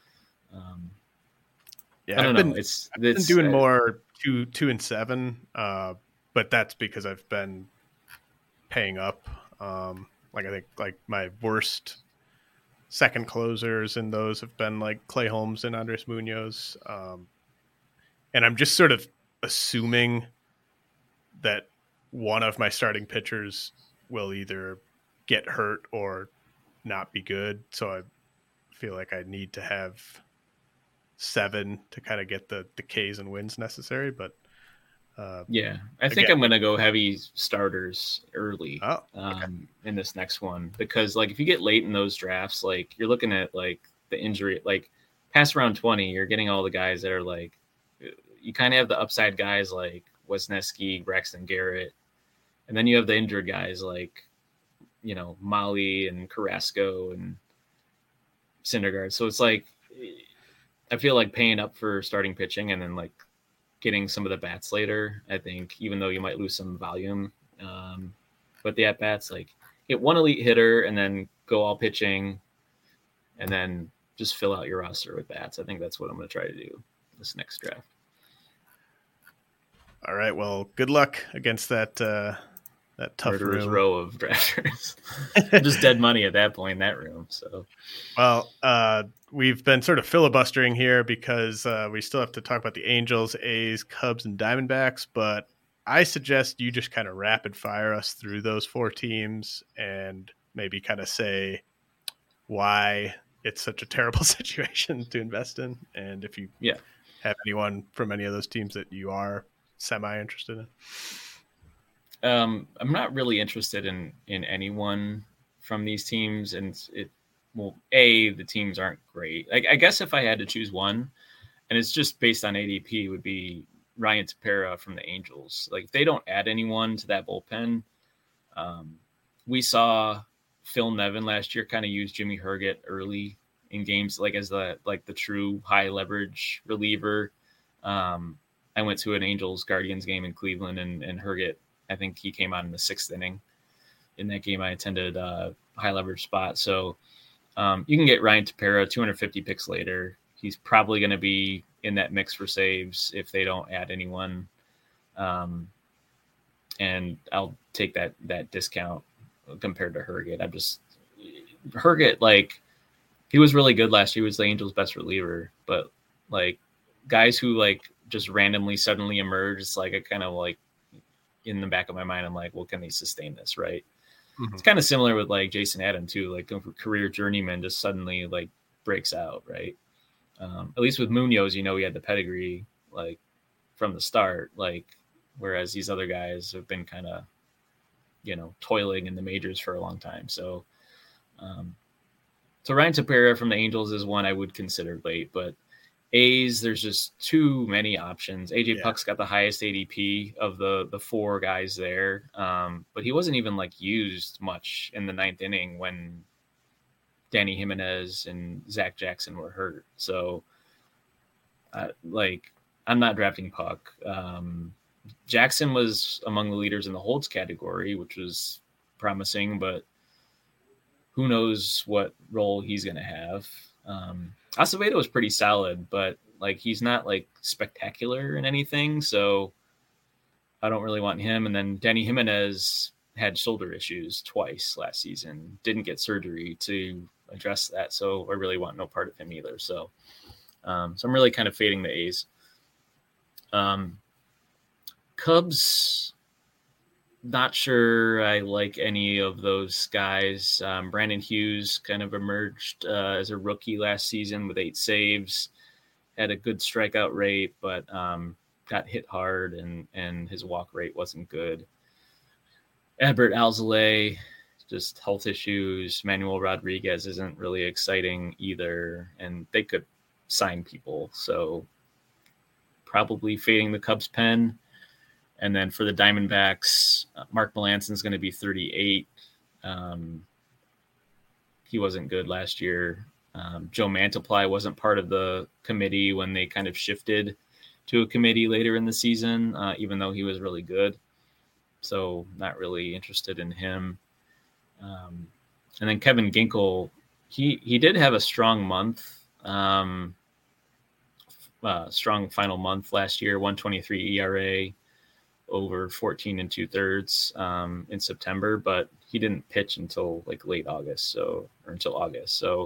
yeah, I don't know. I've been doing more 2 and 7, but that's because I've been paying up. Like I think like my worst second closers in those have been like Clay Holmes and Andres Munoz, and I'm just sort of assuming that one of my starting pitchers will either get hurt or not be good. So I feel like I need to have 7 to kind of get the Ks and wins necessary. But yeah, I think I'm going to go heavy starters early in this next one, because like if you get late in those drafts, like you're looking at like the injury, like past round 20, you're getting all the guys that are like, you kind of have the upside guys like Wesneski, Braxton Garrett. And then you have the injured guys like, Molly and Carrasco and Syndergaard. So it's like, I feel like paying up for starting pitching and then like getting some of the bats later, I think, even though you might lose some volume. But the at-bats, like get one elite hitter and then go all pitching and then just fill out your roster with bats. I think that's what I'm going to try to do this next draft. All right. Well, good luck against that tough murderer's room. Row of drafters. Just dead money at that point in that room. So, well, we've been sort of filibustering here because we still have to talk about the Angels, A's, Cubs, and Diamondbacks. But I suggest you just kind of rapid fire us through those 4 teams and maybe kind of say why it's such a terrible situation to invest in, and if you have anyone from any of those teams that you are semi-interested in. I'm not really interested in anyone from these teams, and the teams aren't great. I guess if I had to choose one, and it's just based on ADP, would be Ryan Tepera from the Angels. Like if they don't add anyone to that bullpen, we saw Phil Nevin last year kind of use Jimmy Herget early in games, like as the true high leverage reliever. I went to an Angels Guardians game in Cleveland, and Herget, I think he came out in the 6th inning. In that game, I attended a high leverage spot. So you can get Ryan Tepera 250 picks later. He's probably going to be in that mix for saves if they don't add anyone. And I'll take that discount compared to Herget. Herget, like, he was really good last year. He was the Angels' best reliever. But, like, guys who, like, just randomly suddenly emerge, it's like I kind of like in the back of my mind, I'm like, well, can they sustain this, right? Mm-hmm. It's kind of similar with like Jason Adam too, like a career journeyman just suddenly like breaks out, right? At least with Munoz, he had the pedigree like from the start, like whereas these other guys have been kind of toiling in the majors for a long time. So Ryan Tepera from the Angels is one I would consider late, but A's, there's just too many options. AJ Puck's got the highest ADP of the 4 guys there. But he wasn't even like used much in the 9th inning when Danny Jimenez and Zach Jackson were hurt. So I'm not drafting Puck. Jackson was among the leaders in the holds category, which was promising, but who knows what role he's going to have. Acevedo was pretty solid, but like he's not like spectacular in anything, so I don't really want him. And then Danny Jimenez had shoulder issues twice last season, didn't get surgery to address that, so I really want no part of him either. So I'm really kind of fading the A's. Cubs, not sure I like any of those guys. Brandon Hughes kind of emerged as a rookie last season with 8 saves, had a good strikeout rate, but got hit hard and his walk rate wasn't good. Adbert Alzolay, just health issues. Manuel Rodriguez isn't really exciting either, and they could sign people. So probably fading the Cubs pen. And then for the Diamondbacks, Mark Melanson's going to be 38. He wasn't good last year. Joe Mantiply wasn't part of the committee when they kind of shifted to a committee later in the season, even though he was really good. So not really interested in him. And then Kevin Ginkel, he did have a strong month, strong final month last year, 1.23 ERA. Over 14 2/3 in September, but he didn't pitch until like late August, or until August. So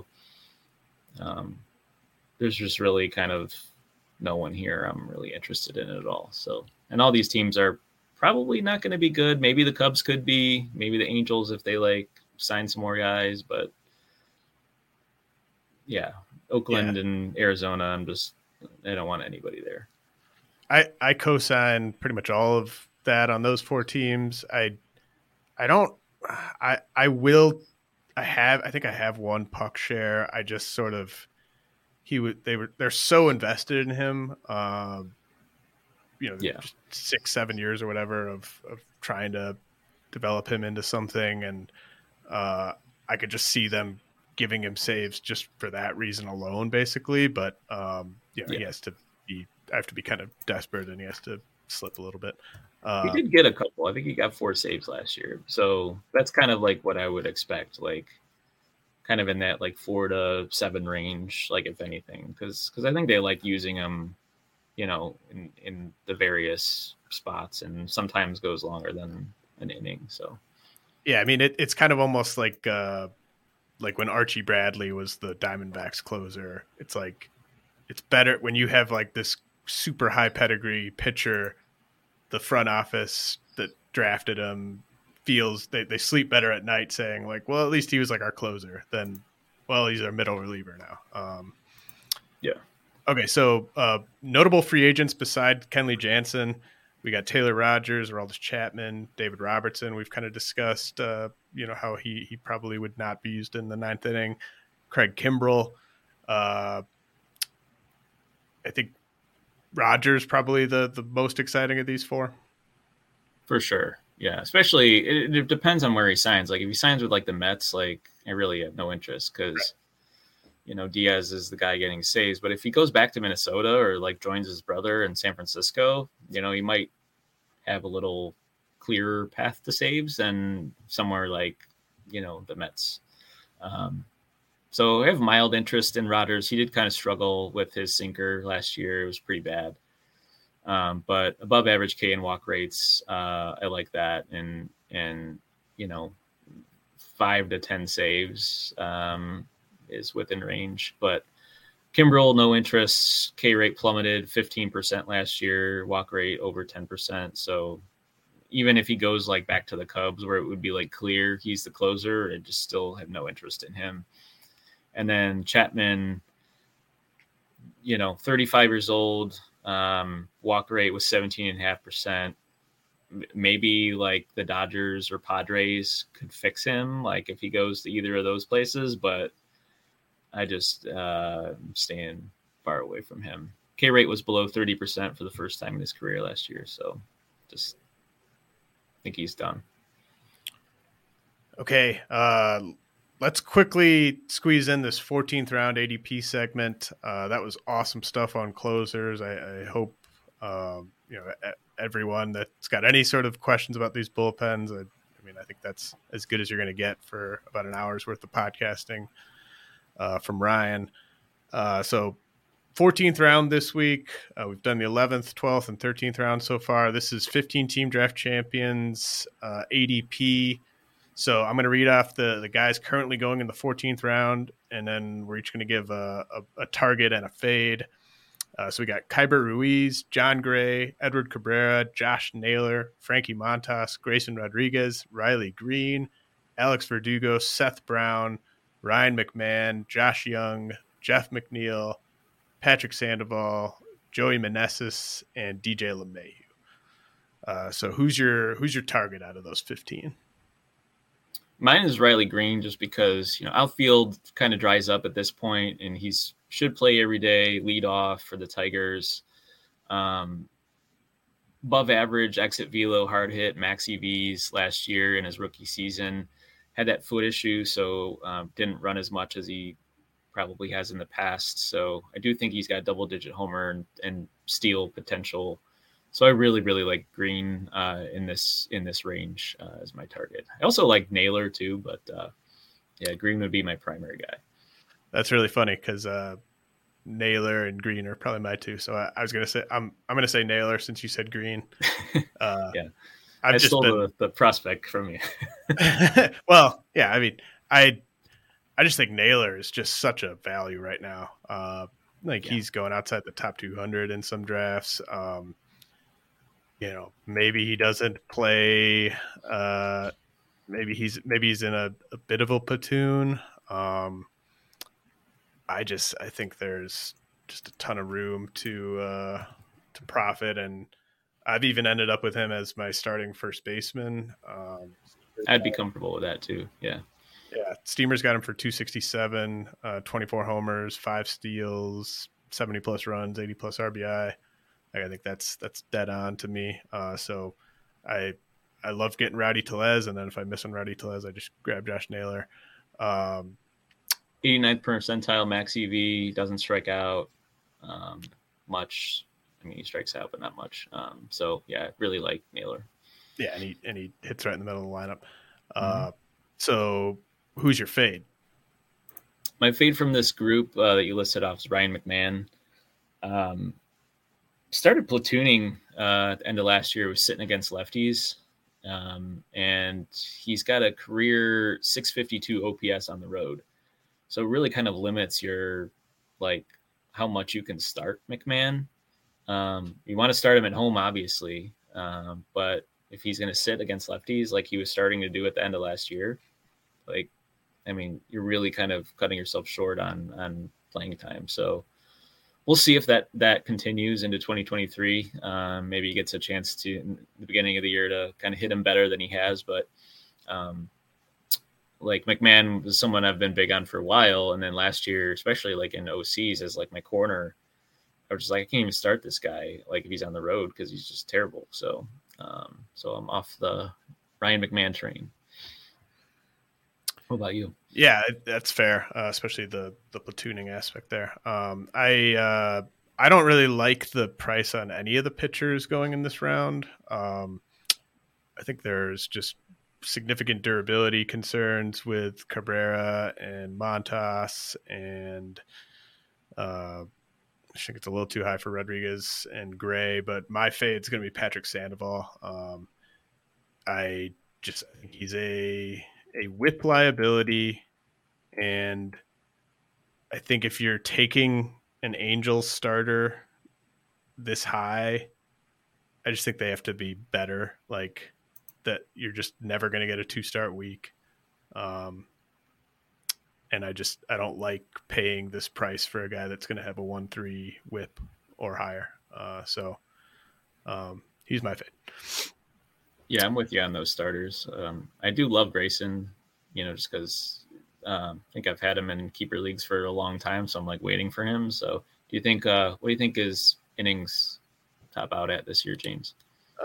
there's just really kind of no one here I'm really interested in at all. So, and all these teams are probably not going to be good. Maybe the Cubs could be, maybe the Angels if they like sign some more guys, but yeah, Oakland and Arizona, I don't want anybody there. I co-sign pretty much all of that on those 4 teams. I think I have one Puck share. I just sort of, they're so invested in him. Just 6-7 years or whatever of trying to develop him into something. And I could just see them giving him saves just for that reason alone, basically. But he has to be, I have to be kind of desperate, and he has to slip a little bit. He did get a couple. I think he got 4 saves last year. So that's kind of like what I would expect, like kind of in that like 4 to 7 range, like if anything, because I think they like using him, in the various spots, and sometimes goes longer than an inning. So yeah, I mean it's kind of almost like when Archie Bradley was the Diamondbacks closer. It's like it's better when you have like this super high pedigree pitcher. The front office that drafted him feels they sleep better at night saying like, well, at least he was like our closer than, well, he's our middle reliever now. Yeah. Okay. So notable free agents beside Kenley Jansen, we got Taylor Rogers, Aroldis Chapman, David Robertson. We've kind of discussed, how he probably would not be used in the 9th inning. Craig Kimbrell. I think Rogers probably the most exciting of these 4. For sure. Yeah. Especially it depends on where he signs. Like if he signs with like the Mets, like I really have no interest because, Diaz is the guy getting saves. But if he goes back to Minnesota or like joins his brother in San Francisco, he might have a little clearer path to saves than somewhere like, the Mets. So I have mild interest in Rodgers. He did kind of struggle with his sinker last year. It was pretty bad. But above average K and walk rates, I like that. And 5 to 10 saves is within range. But Kimbrell, no interest. K rate plummeted 15% last year. Walk rate over 10%. So even if he goes like back to the Cubs where it would be like clear he's the closer, I just still have no interest in him. And then Chapman, 35 years old, walk rate was 17.5%. Maybe like the Dodgers or Padres could fix him, like if he goes to either of those places, but I just staying far away from him. K rate was below 30% for the first time in his career last year. So just think he's done. Okay. let's quickly squeeze in this 14th round ADP segment. That was awesome stuff on closers. I hope everyone that's got any sort of questions about these bullpens. I think that's as good as you're going to get for about an hour's worth of podcasting from Ryan. So 14th round this week. We've done the 11th, 12th, and 13th round so far. This is 15 team draft champions ADP. So I'm going to read off the guys currently going in the 14th round, and then we're each going to give a target and a fade. So we got Keibert Ruiz, John Gray, Edward Cabrera, Josh Naylor, Frankie Montas, Grayson Rodriguez, Riley Green, Alex Verdugo, Seth Brown, Ryan McMahon, Josh Young, Jeff McNeil, Patrick Sandoval, Joey Meneses, and DJ LeMahieu. So who's your target out of those 15? Mine is Riley Green, just because outfield kind of dries up at this point, and he's should play every day, lead off for the Tigers. Above average exit velo, hard hit, max EVs last year in his rookie season. Had that foot issue, so didn't run as much as he probably has in the past. So I do think he's got double-digit homer and steal potential. So I really, really like Green in this range as my target. I also like Naylor too, but Green would be my primary guy. That's really funny because Naylor and Green are probably my two. So I was gonna say I'm gonna say Naylor since you said Green. Yeah, I stole the prospect from you. Well, yeah, I just think Naylor is just such a value right now. He's going outside the top 200 in some drafts. Maybe he doesn't play. Maybe he's in a bit of a platoon. I think there's just a ton of room to profit, and I've even ended up with him as my starting first baseman. I'd be comfortable with that too. Yeah. Yeah. Steamer's got him for 267, 24 homers, 5 steals, 70 plus runs, 80 plus RBI. I think that's dead on to me. So I love getting Rowdy Tellez, and then if I miss on Rowdy Tellez, I just grab Josh Naylor. 89th percentile max EV, doesn't strike out much. He strikes out, but not much. So yeah, really like Naylor. Yeah, and he hits right in the middle of the lineup. So who's your fade? My fade from this group that you listed off is Ryan McMahon. Started platooning at the end of last year, was sitting against lefties. And he's got a career 652 OPS on the road. So it really kind of limits your, how much you can start McMahon. You want to start him at home, obviously. But if he's going to sit against lefties like he was starting to do at the end of last year, you're really kind of cutting yourself short on playing time. So we'll see if that continues into 2023. Maybe he gets a chance to, in the beginning of the year, to kind of hit him better than he has. But McMahon was someone I've been big on for a while. And then last year, especially in OCs as my corner, I was just I can't even start this guy if he's on the road because he's just terrible. So I'm off the Ryan McMahon train. What about you? Yeah, that's fair, especially the platooning aspect there. I don't really like the price on any of the pitchers going in this round. I think there's just significant durability concerns with Cabrera and Montas, and I think it's a little too high for Rodriguez and Gray, but my fade's going to be Patrick Sandoval. I think he's a whip liability, and I think if you're taking an Angels starter this high, I just think they have to be better. That you're just never going to get a 2-start week. And I don't like paying this price for a guy that's going to have a 1.3 whip or higher. So he's my fade. Yeah, I'm with you on those starters. I do love Grayson, just because I think I've had him in keeper leagues for a long time, so I'm waiting for him. So do you think what do you think his innings top out at this year, James?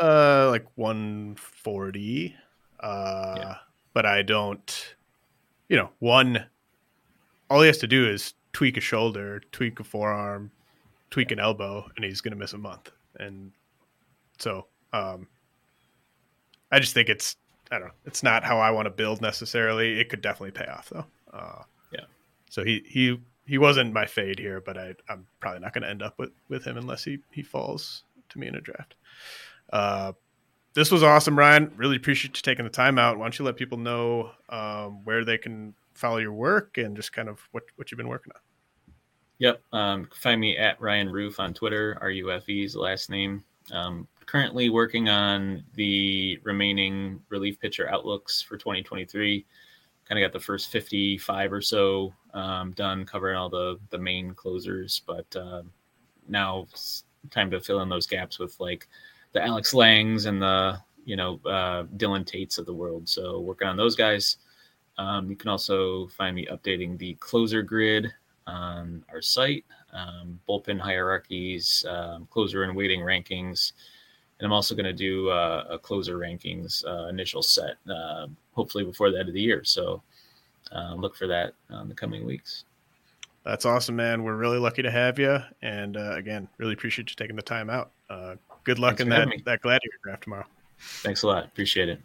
140. Yeah. But I don't all he has to do is tweak a shoulder, tweak a forearm, tweak an elbow, and he's going to miss a month. And so I just think it's not how I want to build necessarily. It could definitely pay off though. So he wasn't my fade here, but I'm probably not going to end up with him unless he falls to me in a draft. This was awesome, Ryan. Really appreciate you taking the time out. Why don't you let people know where they can follow your work and just kind of what you've been working on? Yep. Find me at Ryan Roof on Twitter. RUFE is the last name. Currently working on the remaining relief pitcher outlooks for 2023. Kind of got the first 55 or so done, covering all the main closers, but now it's time to fill in those gaps with like the Alex Langs and the Dylan Tates of the world. So working on those guys. You can also find me updating the closer grid on our site, bullpen hierarchies, closer and waiting rankings. And I'm also going to do a closer rankings initial set, hopefully before the end of the year. So look for that in the coming weeks. That's awesome, man. We're really lucky to have you. And again, really appreciate you taking the time out. Good luck in that Gladiator draft tomorrow. Thanks a lot. Appreciate it.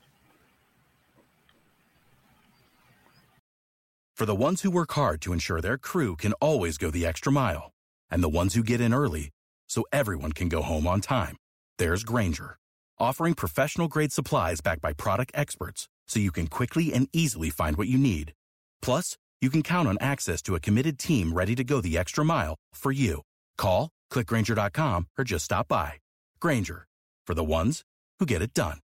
For the ones who work hard to ensure their crew can always go the extra mile, and the ones who get in early so everyone can go home on time, there's Grainger, offering professional-grade supplies backed by product experts so you can quickly and easily find what you need. Plus, you can count on access to a committed team ready to go the extra mile for you. Call, click Grainger.com, or just stop by. Grainger, for the ones who get it done.